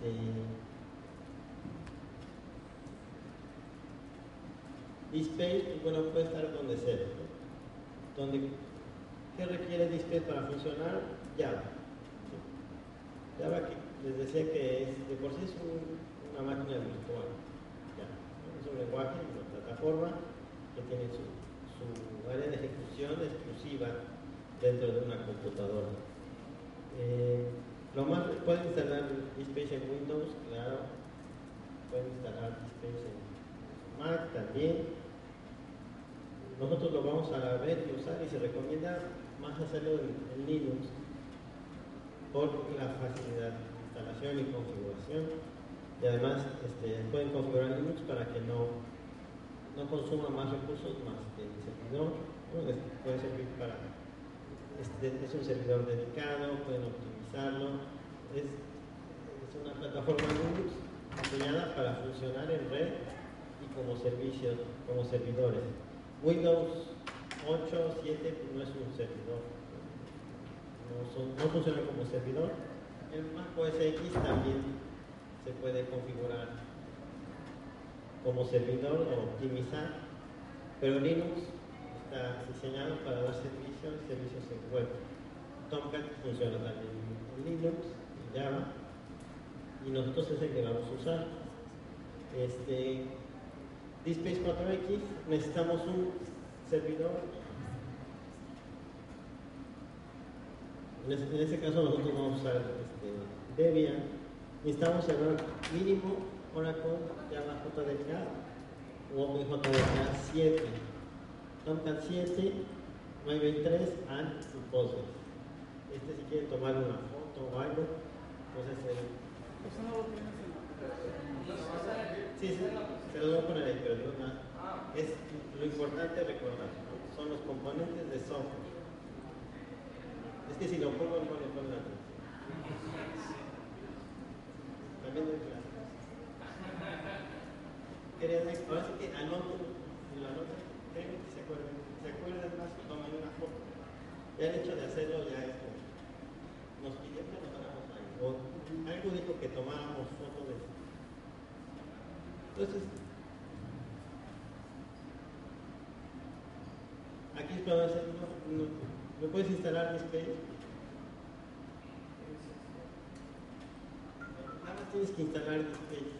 DSpace? Pues bueno, puede estar donde sea, ¿no? ¿Qué requiere DSpace para funcionar? Java. Java, que les decía que de por sí es una máquina virtual. Java, ¿no? Es un lenguaje, una plataforma que tiene su área de ejecución exclusiva dentro de una computadora. Pueden instalar DSpace en Windows, claro. Pueden instalar DSpace en Mac también. Nosotros lo vamos a ver y usar, y se recomienda más hacerlo en Linux por la facilidad de instalación y configuración. Y además pueden configurar Linux para que no consuma más recursos más que el servidor, ¿no? Puede servir para es un servidor dedicado, pueden optimizarlo. Es una plataforma Linux diseñada para funcionar en red y como servicios, como servidores. Windows 8, 7 no es un servidor, no funciona como servidor. El Mac OS X también se puede configurar como servidor o optimizar, pero Linux está diseñado para dar servicios en web. Tomcat funciona también en Linux, en Java, y nosotros es el que vamos a usar. DSpace 4X, necesitamos un servidor. En este caso nosotros vamos a usar Debian. Necesitamos cerrar mínimo Oracle, Java JDK o OpenJDK 7, Tomcat 7, MyBase 3 y Postgres. Si quieren tomar una foto o algo, entonces ¿Eso no lo tienes en la sí, se los voy a poner ahí, pero digo nada. Es lo importante recordar, ¿no? Son los componentes de software. Es que si lo pongo, no le pongo la atención. También doy clases. Ahora sí que anoten, si lo anotan, créanme que se acuerdan más que toman una foto. Ya el hecho de hacerlo ya es como, nos pidió que tomáramos algo. Algo dijo que tomáramos foto de eso. Entonces, aquí es para hacer, ¿me puedes instalar DSpace? Nada más tienes que instalar DSpace.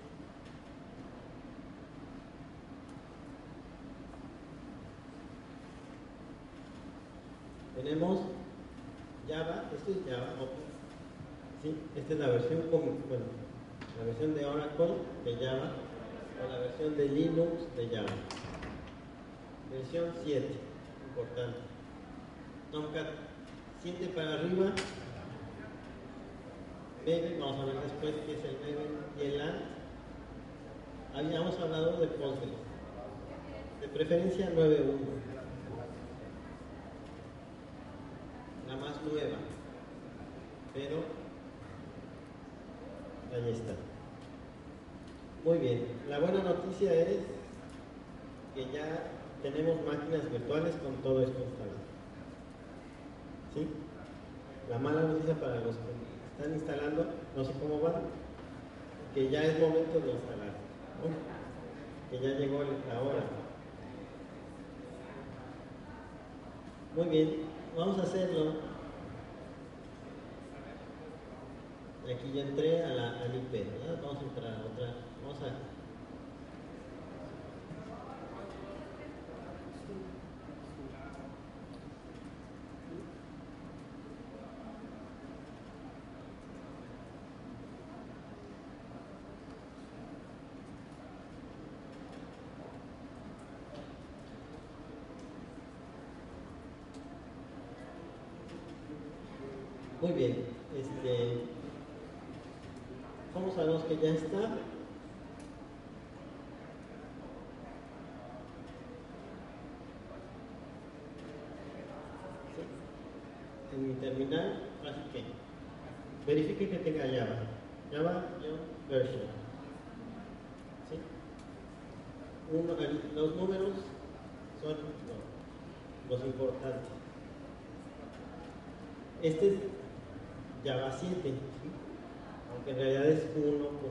Tenemos Java, esto es Java Open. ¿Sí? Esta es la versión la versión de Oracle de Java o la versión de Linux de Java. Versión 7, importante. Tomcat 7 para arriba Maven, vamos a ver después qué es el Maven y el LAN. Habíamos hablado de Postgres, de preferencia 9.1, la más nueva, pero ahí está. Muy bien, la buena noticia es que ya tenemos máquinas virtuales con todo esto instalado. ¿Sí? La mala noticia para los que están instalando, no sé cómo van, que ya es momento de instalar, ¿no? Que ya llegó la hora. Muy bien, vamos a hacerlo. Aquí ya entré al IP, ¿verdad? Vamos a entrar a otra. Vamos a. Muy bien, ¿cómo sabemos que ya está? ¿Sí? En mi terminal, así que verifique que tenga Java version. ¿Sí? Los números son los importantes. Este es Java 7, ¿sí? Aunque en realidad es 1.7.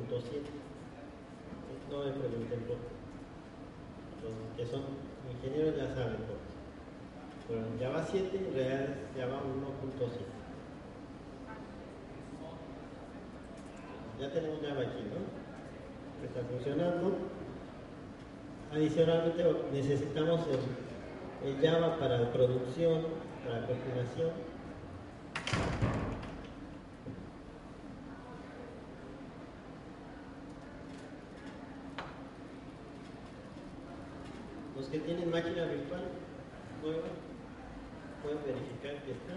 No me pregunten por qué. Los que son ingenieros ya saben por qué. Pero en Java 7 en realidad es Java 1.7. Ya tenemos Java aquí, ¿no? Está funcionando. Adicionalmente necesitamos el Java para producción, para compilación. Los que tienen máquina virtual nueva pueden verificar que está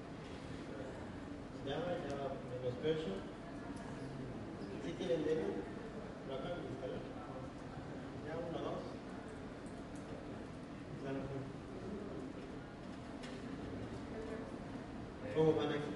Java menos version. Si tienen demo, lo acaban de instalar. Ya 1, 2. ¿Cómo van aquí?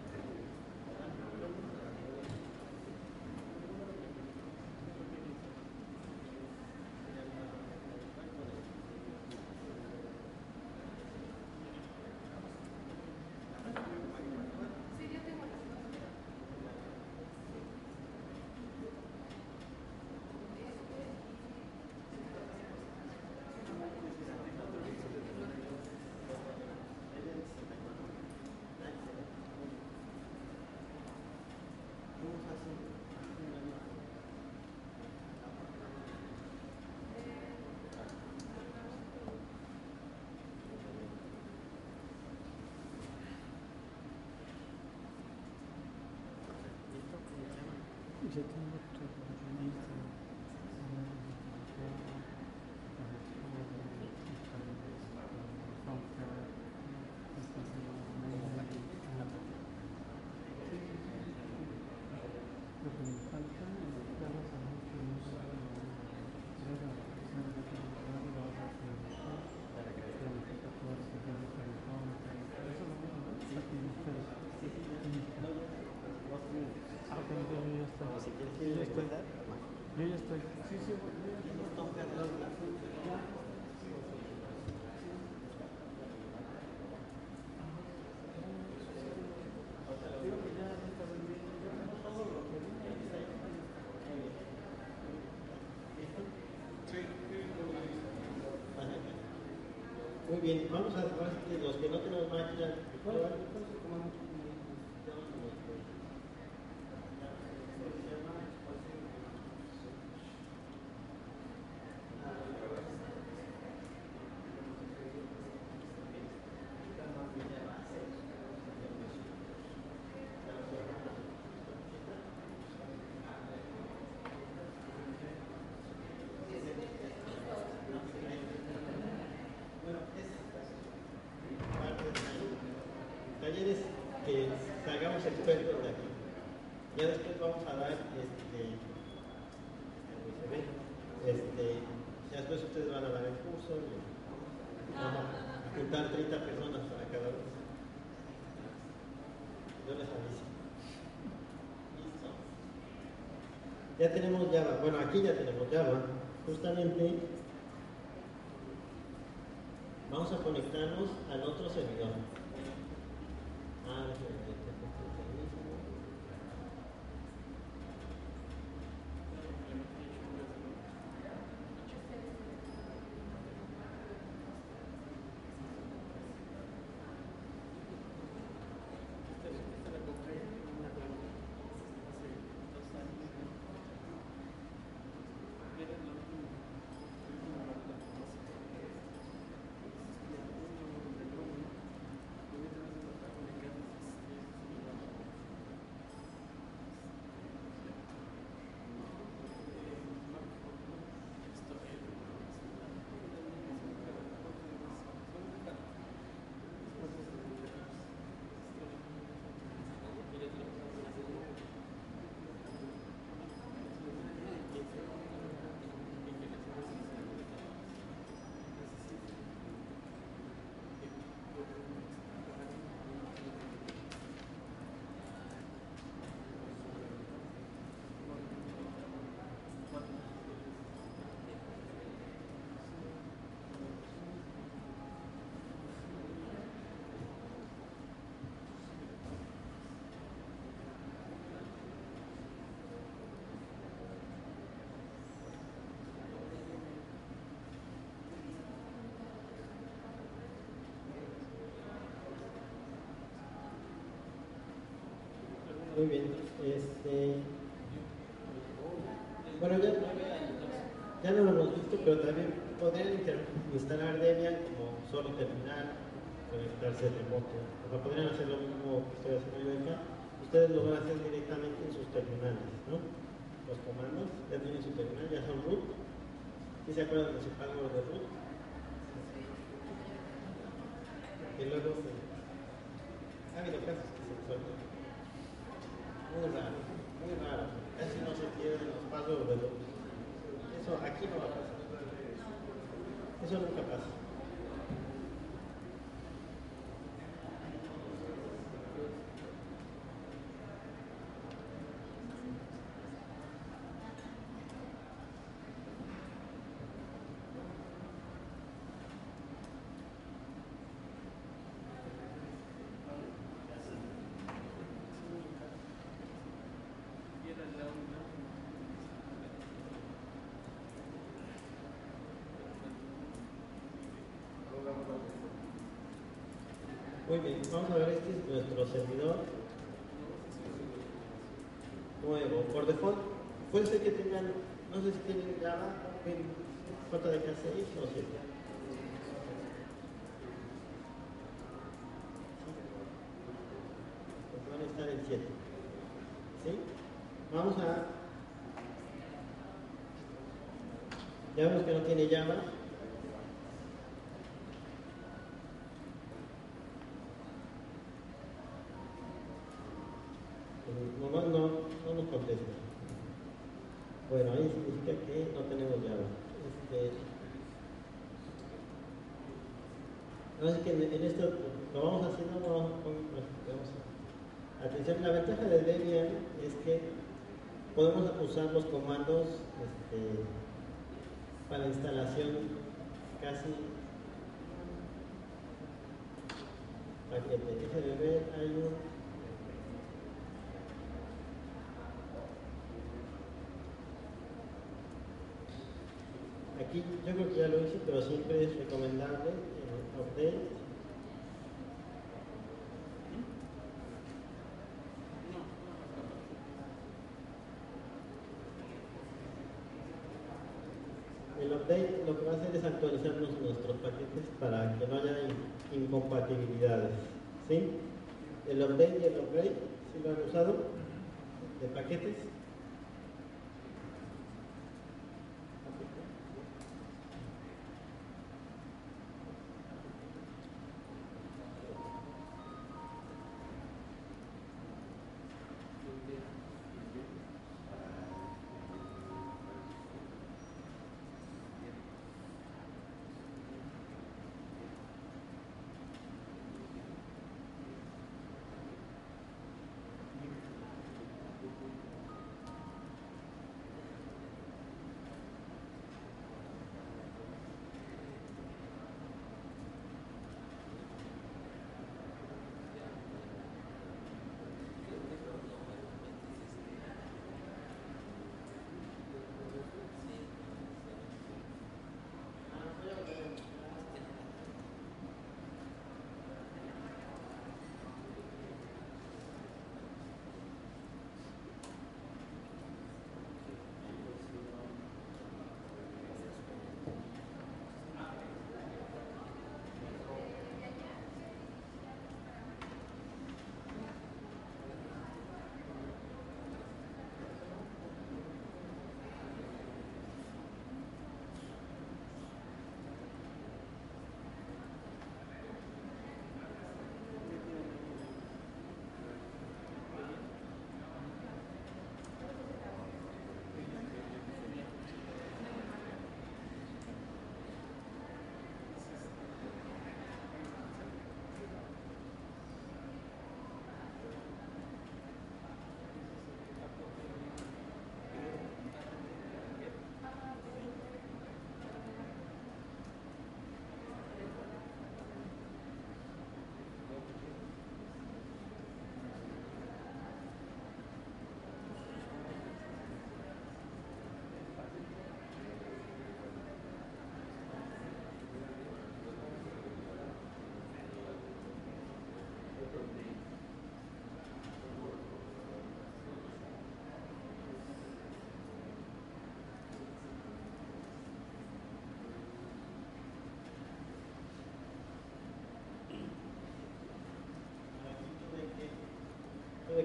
Si quieres recordar, yo ya estoy. Sí, sí, muy bien, vamos a ver si los que no tenemos máquina virtual. Talleres que salgamos expertos de aquí. Ya después vamos a dar, ya después ustedes van a dar el curso y vamos a juntar 30 personas para cada uno. Yo les aviso. Listo. Ya tenemos Java. Bueno, aquí ya tenemos Java. Justamente vamos a conectarnos al otro servidor. Muy bien. Bueno, ya no lo hemos visto, pero también podrían instalar Debian como solo terminal, conectarse remoto. O sea, podrían hacer lo mismo que estoy haciendo yo acá. Ustedes lo van a hacer directamente en sus terminales, ¿no? Los comandos ya tienen su terminal, ya son root. ¿Sí se acuerdan de su password de root? Y luego ha habido casos que se sueltan. Muy raro. Casi no se pierden los passwords de root. Eso aquí no va a pasar. Eso nunca pasa. Muy bien, vamos a ver, este es nuestro servidor nuevo. Por default, puede ser que tengan, no sé si tienen Java, JDK6 o 7. Pues van a estar en 7. ¿Sí? Vamos a... Ya vemos que no tiene Java. No nos contesta. Bueno, ahí significa que no tenemos Java. Así que en esto lo vamos haciendo, atención, la ventaja de Debian es que podemos usar los comandos para instalación casi paquete. Déjenme ver, hay un... Aquí yo creo que ya lo hice, pero siempre es recomendable update. El update lo que va a hacer es actualizarnos nuestros paquetes para que no haya incompatibilidades. ¿Sí? El update y el upgrade, ¿sí lo han usado? De paquetes.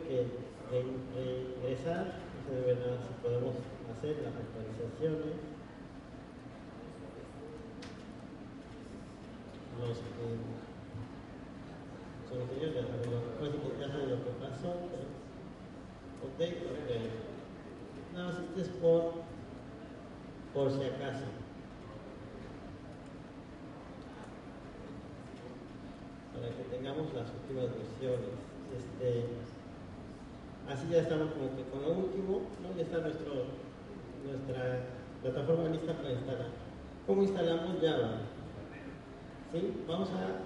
que reingresar, se debe ver si podemos hacer las actualizaciones. Los que son los que yo ya saben lo que pasó, pero ok, porque no, si esto es por si acaso. Para que tengamos las últimas versiones. Así ya estamos como que con lo último, ¿no? Ya está nuestra plataforma lista para instalar. ¿Cómo instalamos Java? ¿Sí? Vamos a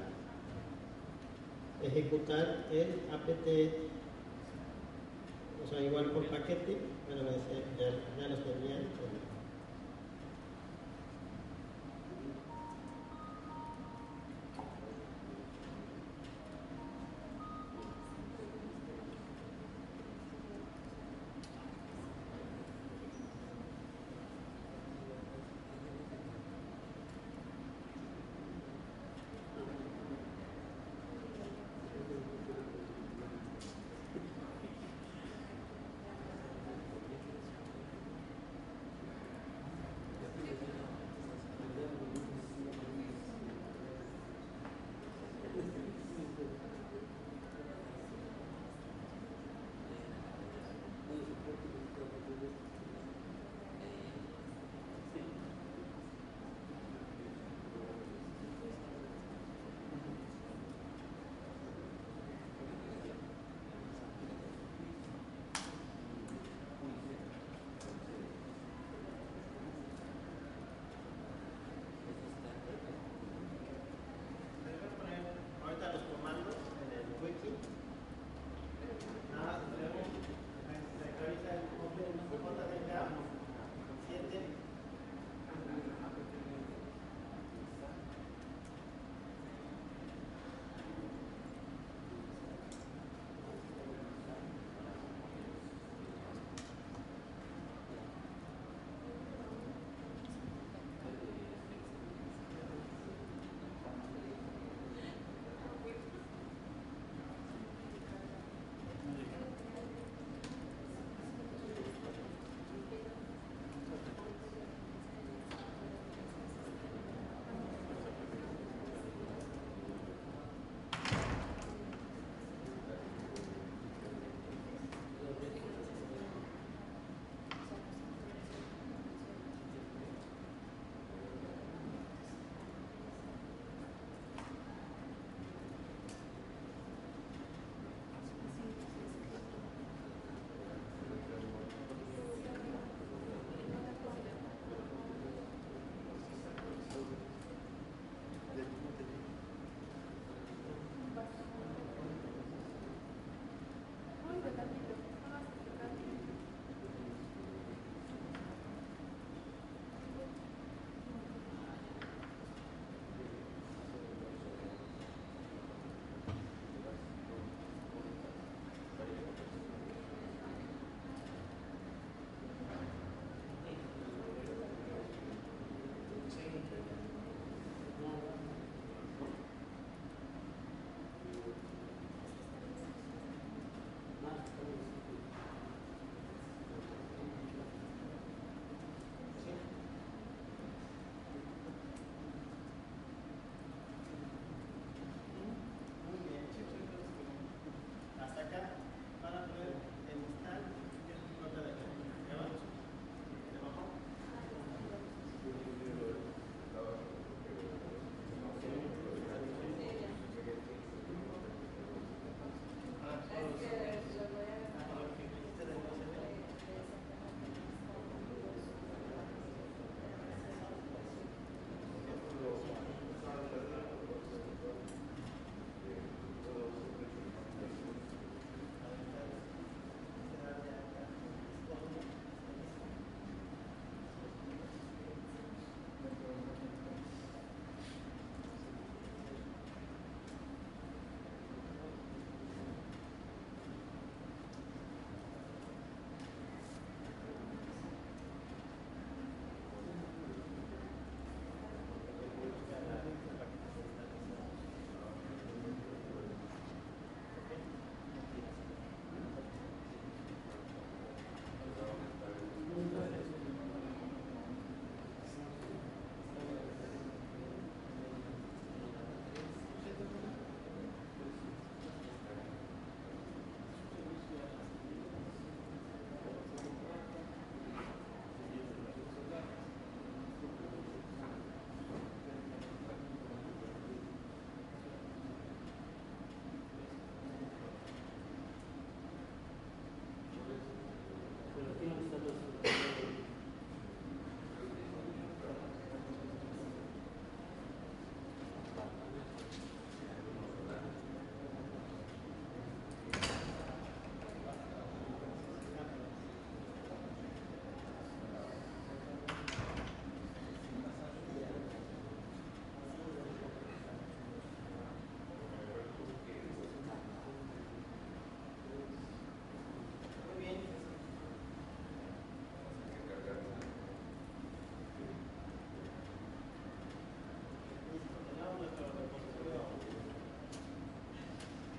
ejecutar el apt, o sea, igual por paquete. Bueno, ya los tenían.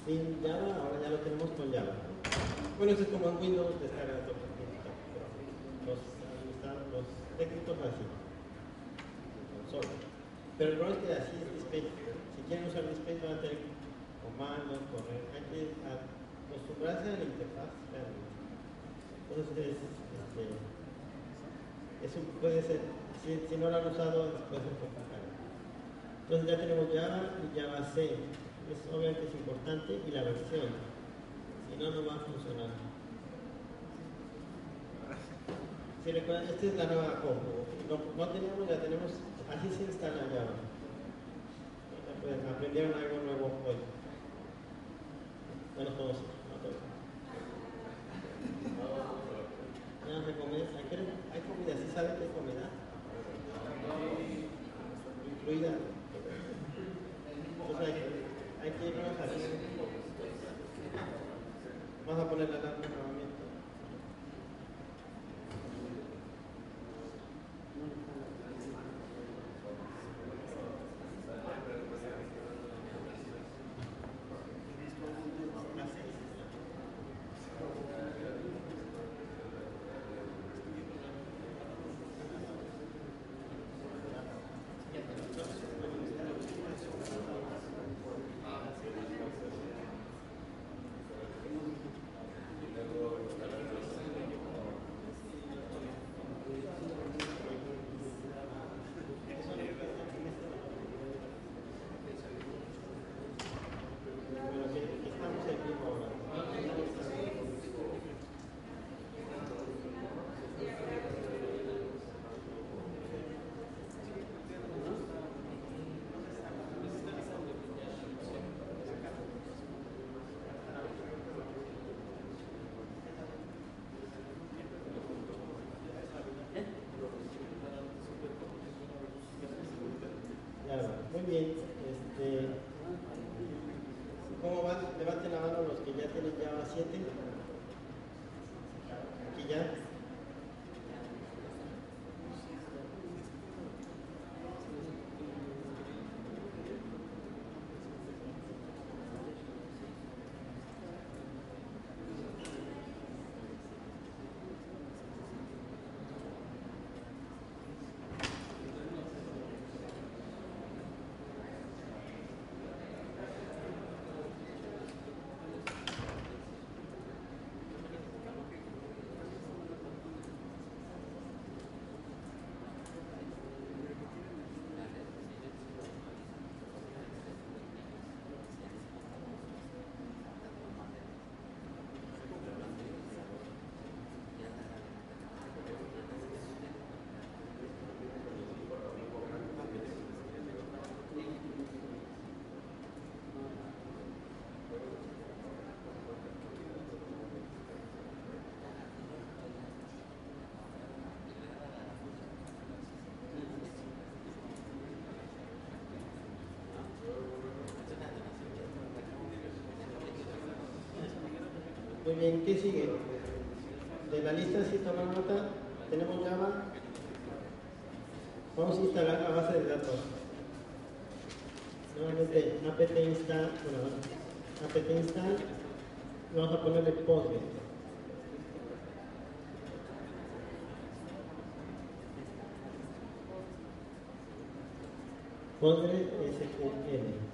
sin Java, ahora ya lo tenemos con Java. Bueno, eso es como en Windows, descarga todo los técnicos así, solo. Pero el problema es que así es Dispace. Si quieren usar Dispace van a tener comandos, correr, hay que acostumbrarse a la interfaz realmente. Entonces, eso puede ser, si no lo han usado, puede ser complicado. Entonces ya tenemos Java y Java C. Obviamente es importante, y la versión. Si no, no va a funcionar. Si recuerdan, esta es la nueva combo. No teníamos, ya tenemos, así se instala Java. Aprendieron algo nuevo hoy. Bueno, todos, no todos. Ya, hay comida, ¿sí saben que hay comida? Incluida. Entonces hay que irnos así. Vamos a poner la alarma nuevamente. Muy bien. ¿Cómo van? Levanten la mano los que ya tienen Java 7. Aquí ya. Muy bien, ¿qué sigue? De la lista, si toman nota, tenemos Java. Vamos a instalar la base de datos. Nuevamente, apt install, vamos a ponerle Postgres. Postgres SQL.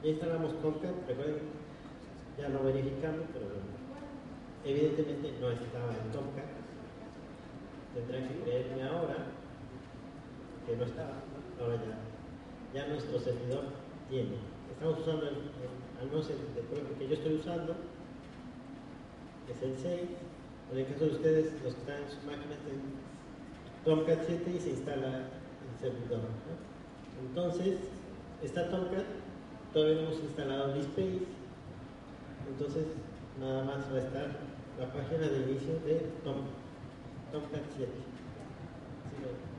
Ya instalamos Tomcat, recuerden, ya lo verificamos, pero evidentemente no estaba en Tomcat. Tendrán que creerme ahora que no estaba. Ahora ya nuestro servidor tiene. Estamos usando al menos el que yo estoy usando, es el 6. En el caso de ustedes, los que están en sus máquinas tienen Tomcat 7 y se instala el servidor, ¿no? Entonces, está Tomcat, todavía no hemos instalado DSpace, entonces nada más va a estar la página de inicio de Tomcat 7. ¿Sí lo-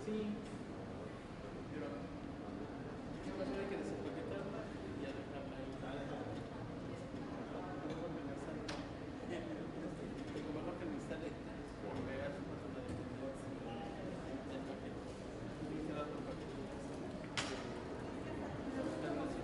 Sí. Pero ¿qué pasó? Hay que desempaquetarla y ya dejarla ahí. Mejor que me sale. Digo, mejor que me sale. Por veas cuánto la de el paquete. Y queda otro paquete. Buscando así.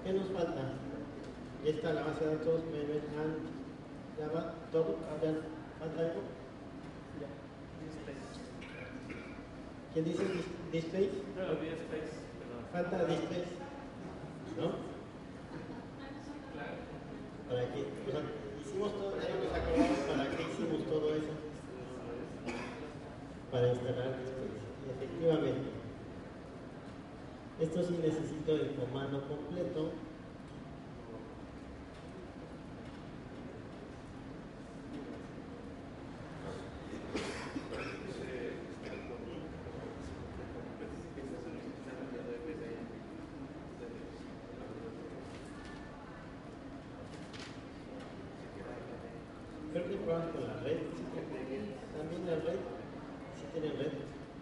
¿Qué nos falta? Ya está la base de datos, Meme, Java, todo. ¿Ya falta algo? ¿Quién dice Displace? No, DSpace, perdón. Falta Displace, ¿no? Claro. ¿Para qué? O sea, hicimos todo, ya nos acordamos para qué hicimos todo eso. Para instalar Displace. Y efectivamente, esto sí necesito el comando completo. Creo que probamos con la red. También la red. Sí tiene red.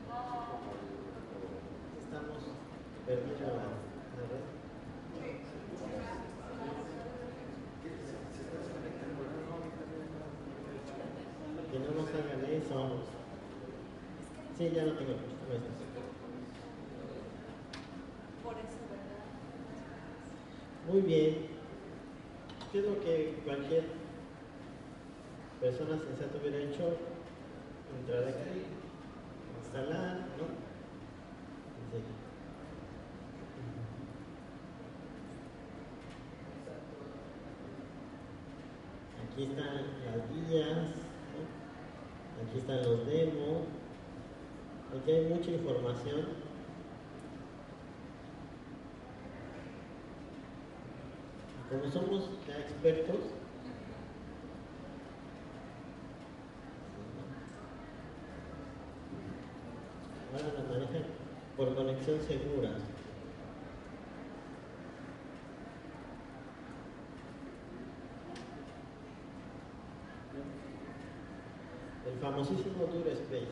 Estamos perdiendo la red. Que no nos hagan eso. Sí, ya lo tengo. Muy bien. ¿Qué es lo que cualquier persona sensata hubiera hecho? Entrar aquí, instalar, ¿no? Sí. Aquí están las guías, ¿no? Aquí están los demos, aquí hay mucha información. Como somos ya expertos, ahora la manejan por conexión segura. El famosísimo DureSpace.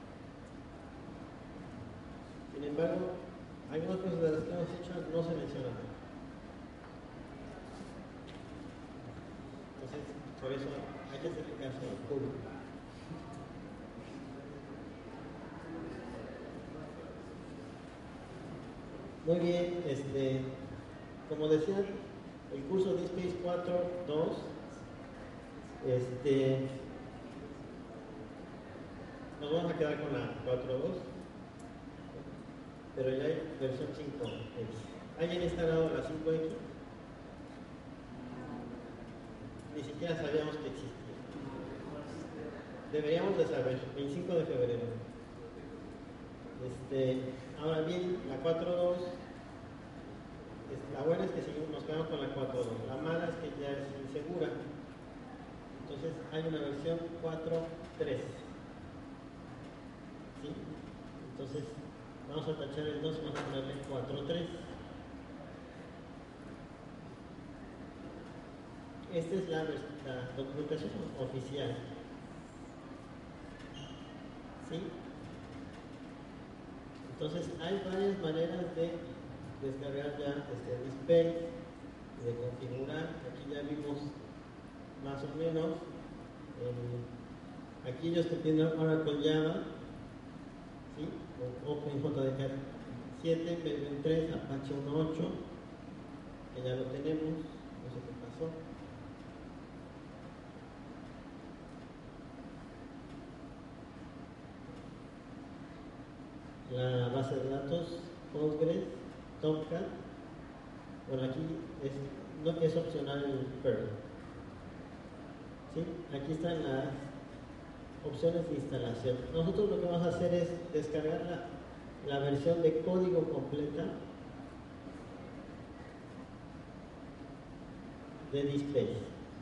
Sin embargo, algunas cosas de las que hemos hecho no se mencionan. Entonces, por eso hay que hacerle caso al público. Muy bien, como decía, el curso de Space 4.2, nos vamos a quedar con la 4.2, pero ya hay versión 5X. ¿Alguien ha instalado la 5X? Ni siquiera sabíamos que existía. Deberíamos de saber, 25 de febrero. Ahora bien, la 4.2, la buena es que seguimos, nos quedamos con la 4.2. La mala es que ya es insegura. Entonces hay una versión 4.3. ¿Sí? Entonces vamos a tachar el 2 y vamos a ponerle 4.3. Esta es la documentación oficial. ¿Sí? Entonces hay varias maneras de descargar ya Displace, de configurar. Aquí ya vimos más o menos. Aquí yo estoy pidiendo ahora con Java, ¿sí? Con OpenJDK 7, Maven 3, Apache 1.8, que ya lo tenemos, no sé qué pasó. La base de datos Postgres, Tomcat. Bueno, aquí es opcional el Perl. ¿Sí? Aquí están las opciones de instalación. Nosotros lo que vamos a hacer es descargar la versión de código completa de Displace.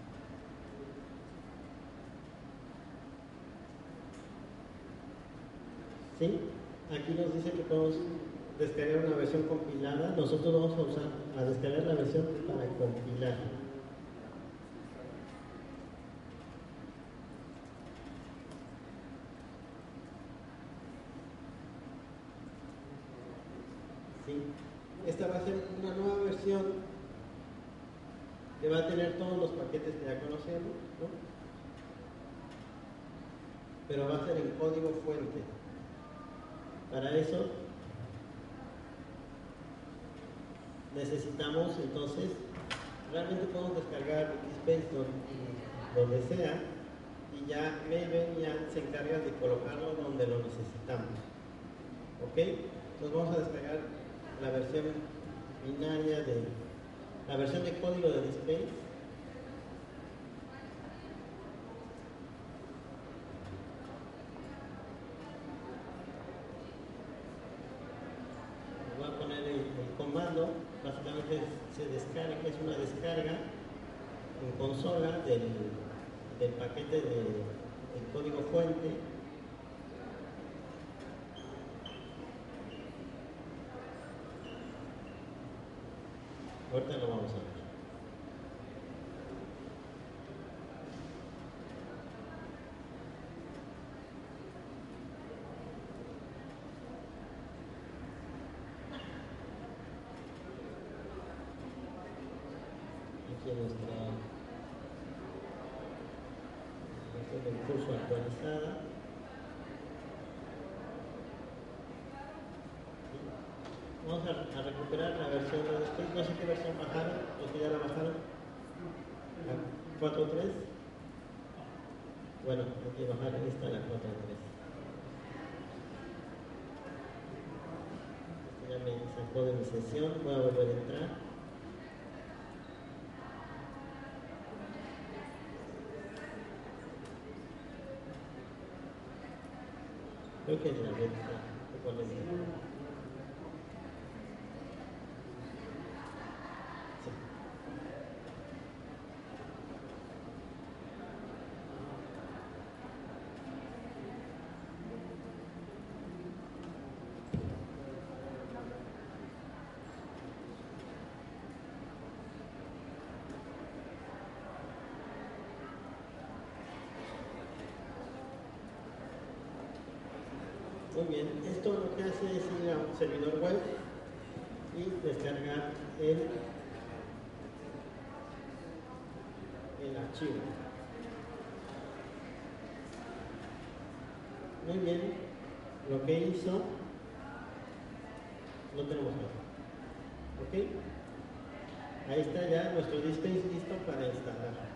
¿Sí? Aquí nos dice que podemos descargar una versión compilada. Nosotros vamos a descargar la versión para compilar. ¿Sí? Esta va a ser una nueva versión que va a tener todos los paquetes que ya conocemos, ¿no? Pero va a ser en código fuente. Para eso necesitamos entonces, realmente podemos descargar DSpace donde sea y ya Maven ya se encarga de colocarlo donde lo necesitamos. ¿Ok? Entonces vamos a descargar la versión binaria la versión de código de DSpace. Voy a poner el comando, básicamente se descarga, es una descarga en consola del paquete del código fuente. Ahorita lo vamos a ver. Aquí nuestra versión del curso actualizada. Vamos a recuperar la versión de DSpace. No sé qué versión bajaron, los que ya la bajaron. ¿La 4.3? Bueno, hay que bajar esta, la 4.3. Ya me sacó de mi sesión, voy a volver a entrar. Creo que es la red. ¿Cuál es? Sí. Muy bien, esto lo que hace es ir a un servidor web y descargar el archivo. Muy bien, lo que hizo lo tenemos acá. ¿Ok? Ahí está ya nuestro DSpace listo para instalar.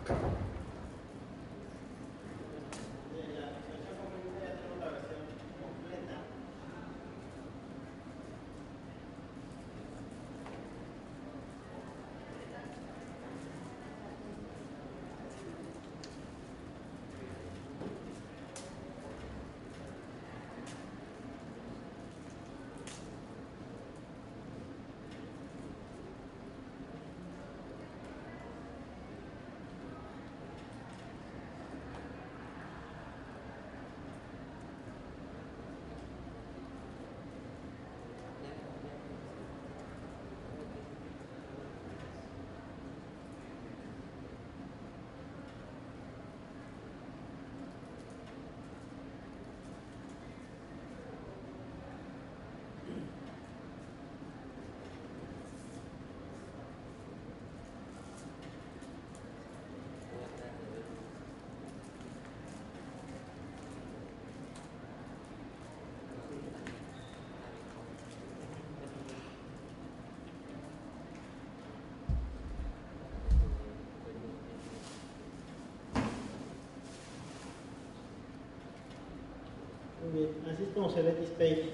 Muy bien, así es como se ve Display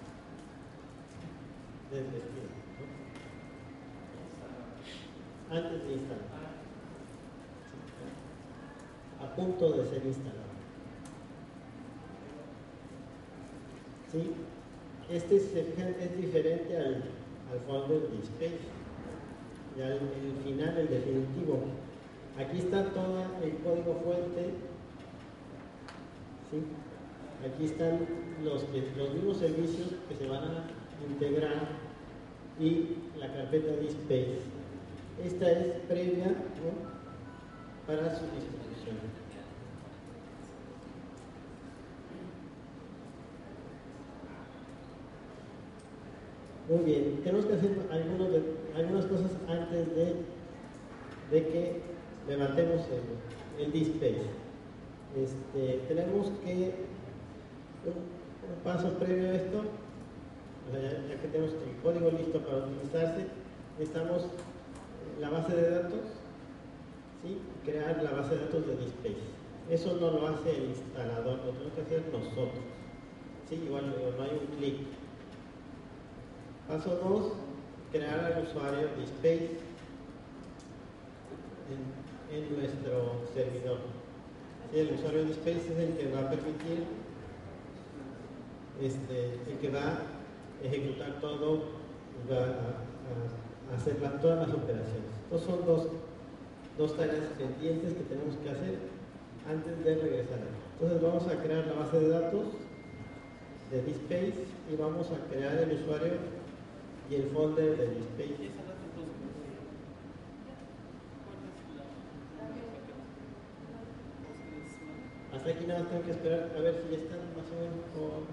desde aquí, ¿no? Antes de instalar, a punto de ser instalado. ¿Sí? Este es diferente al folder Display, ya el final, el definitivo. Aquí está todo el código fuente, ¿sí? Aquí están los mismos servicios que se van a integrar y la carpeta Display. Esta es previa, ¿no?, para su distribución. Muy bien, tenemos que hacer algunas cosas antes de que levantemos el Display. Tenemos que un paso previo a esto, ya que tenemos el código listo para utilizarse, necesitamos la base de datos, ¿sí?, crear la base de datos de Display. Eso no lo hace el instalador, lo tenemos que hacer nosotros. ¿Sí? Igual no hay un clic. Paso 2, crear al usuario Display en nuestro servidor. ¿Sí? El usuario Display es el que va a permitir, el que va a ejecutar todo, va a hacer todas las operaciones. Entonces son dos tareas pendientes que tenemos que hacer antes de regresar. Entonces vamos a crear la base de datos de Display y vamos a crear el usuario y el folder de Display. Hasta aquí nada más tengo que esperar a ver si ya están más o menos.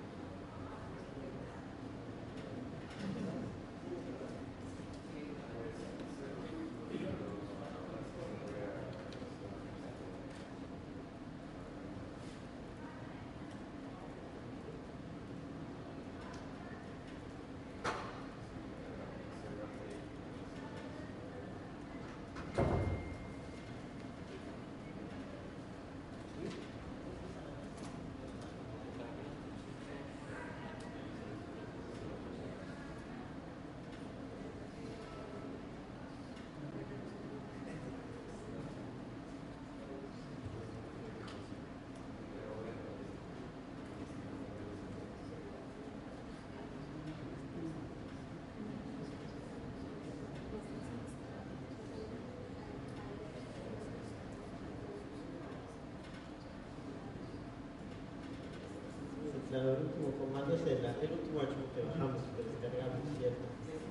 Claro, el último comando es el último archivo que bajamos, que descargamos, ¿cierto?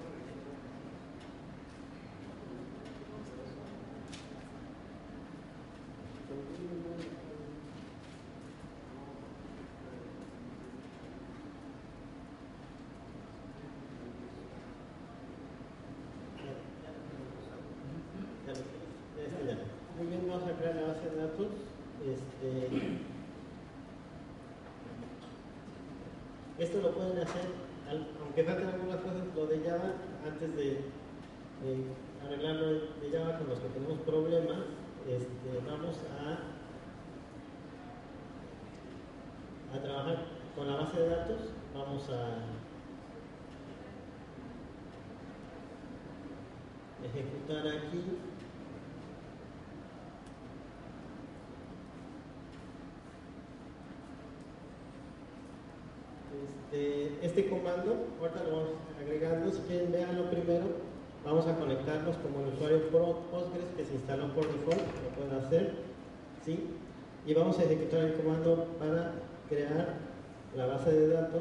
Ya. Muy bien, vamos a crear la base de datos. Esto lo pueden hacer, aunque falten algunas cosas, lo de Java, antes de arreglarlo de Java con los que tenemos problemas, vamos a trabajar con la base de datos. Vamos a ejecutar aquí este comando. Ahorita lo vamos agregando. Si quieren, véanlo primero. Vamos a conectarnos como el usuario Postgres que se instaló por default, lo pueden hacer, ¿sí? Y vamos a ejecutar el comando para crear la base de datos.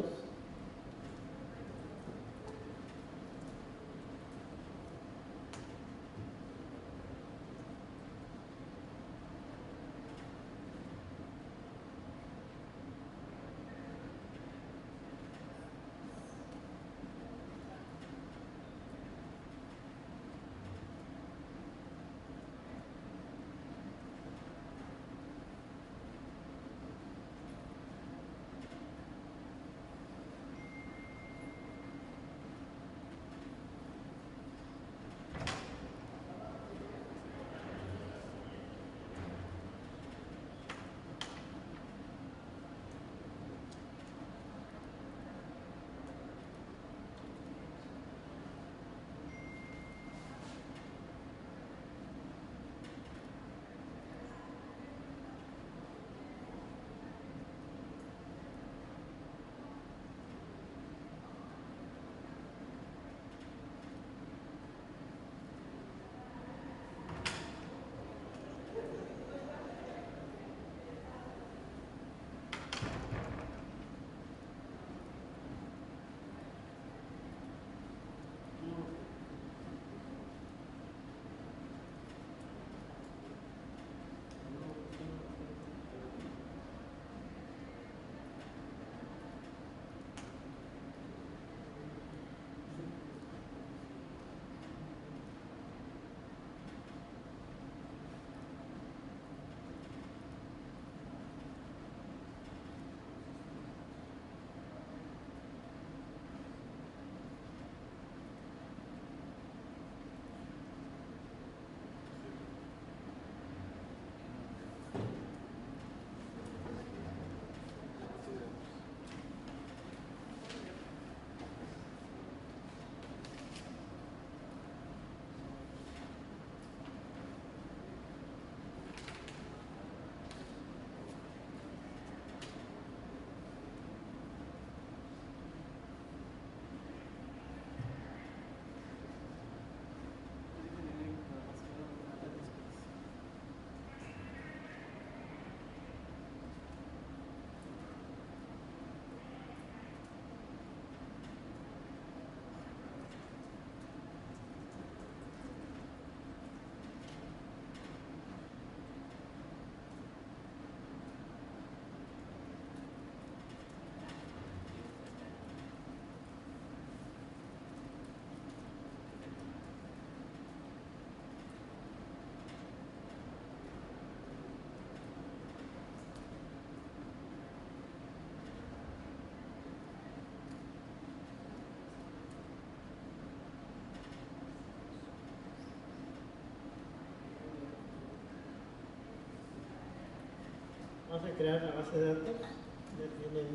Vamos a crear la base de datos. Ya tienen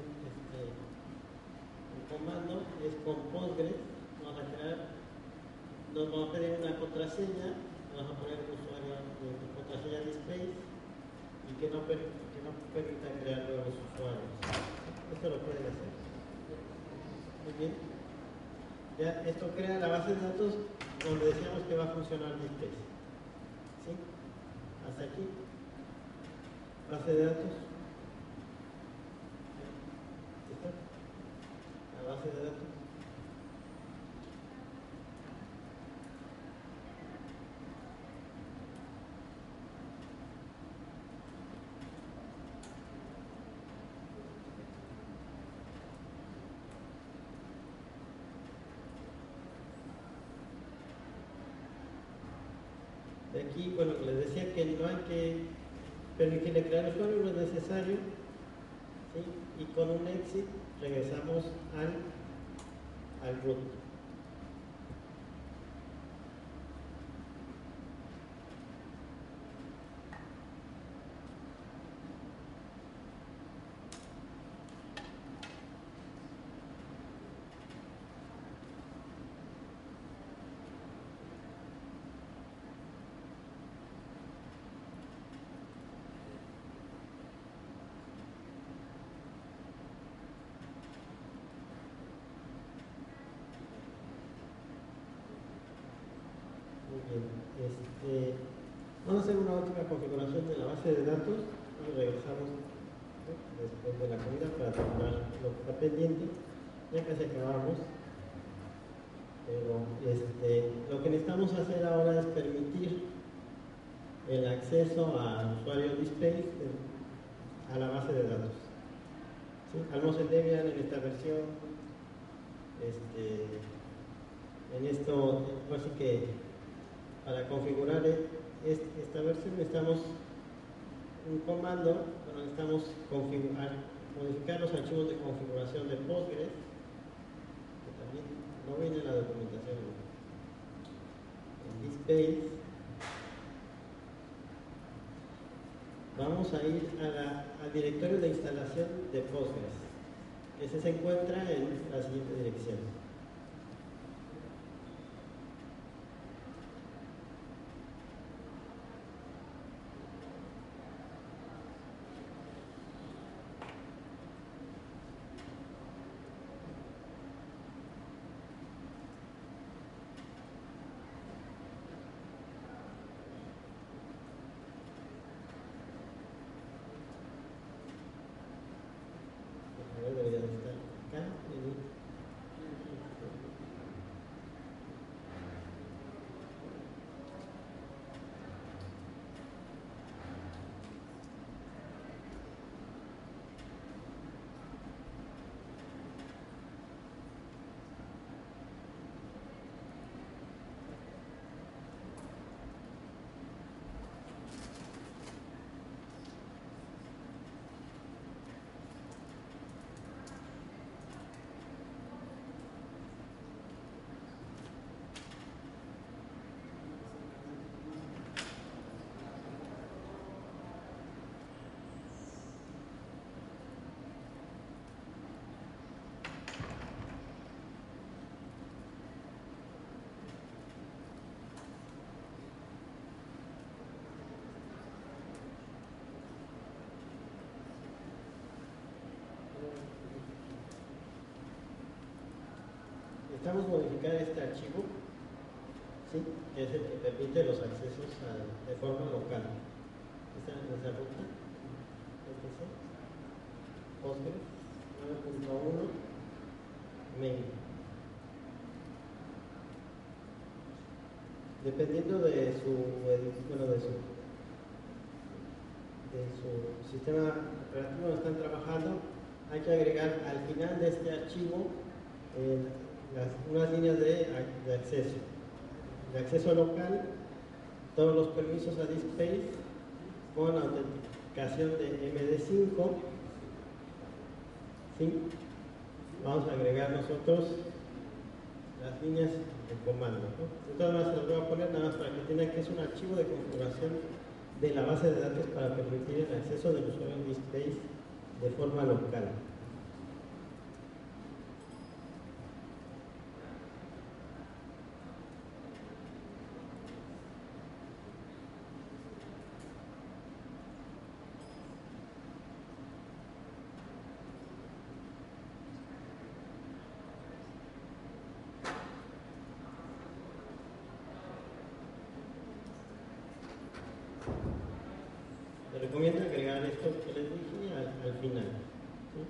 el comando, es con Postgres. Vamos a crear, nos vamos a pedir una contraseña, vamos a poner el usuario de contraseña de space y que no permita crear nuevos usuarios. Esto lo pueden hacer. Muy bien. Ya esto crea la base de datos donde decíamos que va a funcionar DSpace. ¿Sí? Hasta aquí. Base de datos. ¿Está? La base de datos. De aquí, bueno, les decía que no hay que permitirle crear usuario, no es necesario, ¿sí? Y con un exit regresamos al root. configuración de la base de datos y regresamos, ¿no?, después de la comida para terminar lo que está pendiente. Ya casi acabamos. Pero lo que necesitamos hacer ahora es permitir el acceso al usuario DSpace a la base de datos. ¿Sí? Almos en Debian en esta versión, en esto, así que para configurar esta versión necesitamos un comando, bueno, necesitamos modificar los archivos de configuración de Postgres, que también no viene en la documentación en DSpace. Vamos a ir al directorio de instalación de Postgres. Ese se encuentra en la siguiente dirección. Debería de estar acá. Necesitamos modificar este archivo, ¿sí?, que es el que permite los accesos de forma local. Esta es nuestra ruta. Postgres 9.1 main. Dependiendo de su sistema operativo donde están trabajando, hay que agregar al final de este archivo unas líneas de acceso local, todos los permisos a DSpace con autenticación de MD5. ¿Sí? Vamos a agregar nosotros las líneas de comando, ¿no? De todas maneras, se las voy a poner nada más para que tengan que es un archivo de configuración de la base de datos para permitir el acceso del usuario en DSpace de forma local. Les recomiendo agregar esto que les dije al final. ¿Sí?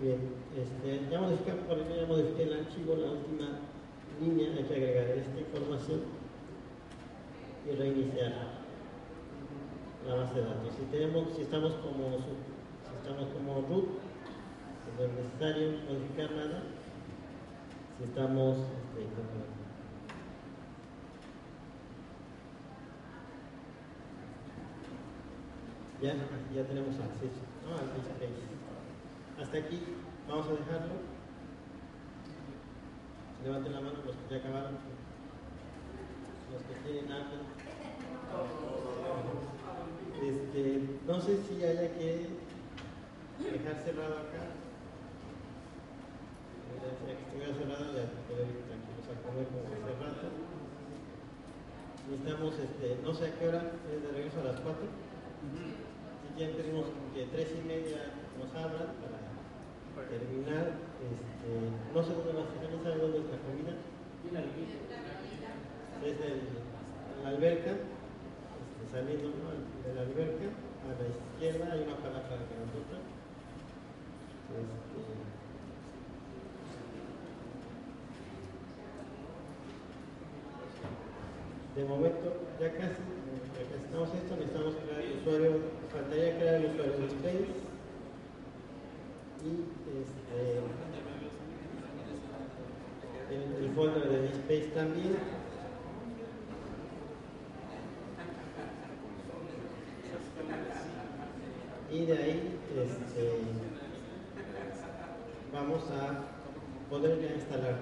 Bien, ya modifiqué el archivo, la última línea, hay que agregar esta información y reiniciar la base de datos. Si estamos como root, no es necesario modificar nada. Si estamos ya tenemos acceso, ¿no?, al database. Hasta aquí vamos a dejarlo. Levanten la mano los que ya acabaron, los que tienen algo. No sé si haya que dejar cerrado acá. Si estuviera cerrado ya poder ir tranquilos a comer como hace rato. Necesitamos, no sé a qué hora es de regreso, a las 4. Si quieren pedimos que 3:30 nos abran para terminar. No sé dónde va a ser, ¿saben dónde es la comida? Desde la alberca, saliendo, ¿no?, de la alberca, a la izquierda hay una palapa grandota. De momento, ya casi necesitamos esto, necesitamos crear el usuario, faltaría crear el usuario de Space y el folder de Space también. Y de ahí vamos a poder ya instalar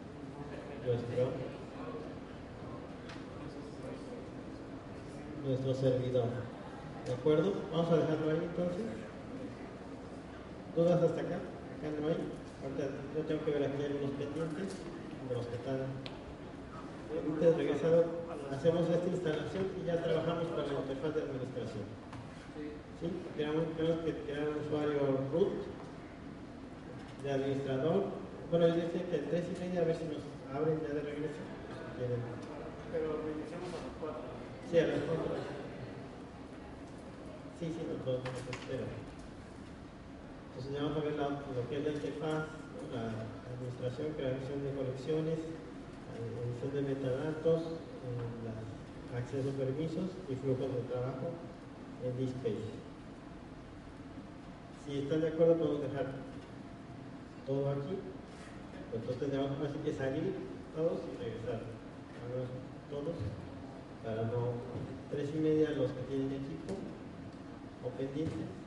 nuestro servidor. ¿De acuerdo? Vamos a dejarlo ahí entonces. ¿Dudas hasta acá? Acá no hay. Ahorita yo tengo que ver aquí algunos pendientes de los que están pendientes regresados. Hacemos esta instalación y ya trabajamos para la interfaz de administración. ¿Sí? Tenemos que crear un usuario root de administrador. Bueno, yo decía que 3:30 a ver si nos abren ya de regreso. Si quieren. Pero reiniciamos a las 4. Sí, a las 4. Sí, nosotros nos esperan. Entonces ya vamos a ver lo que es la interfaz, ¿no?, la administración, creación de colecciones, edición de metadatos, acceso a permisos y flujos de trabajo en DSpace. Si están de acuerdo, podemos dejar todo aquí. Entonces tendremos así que salir todos y regresar. Todos, para no 3:30 los que tienen equipo o pendientes.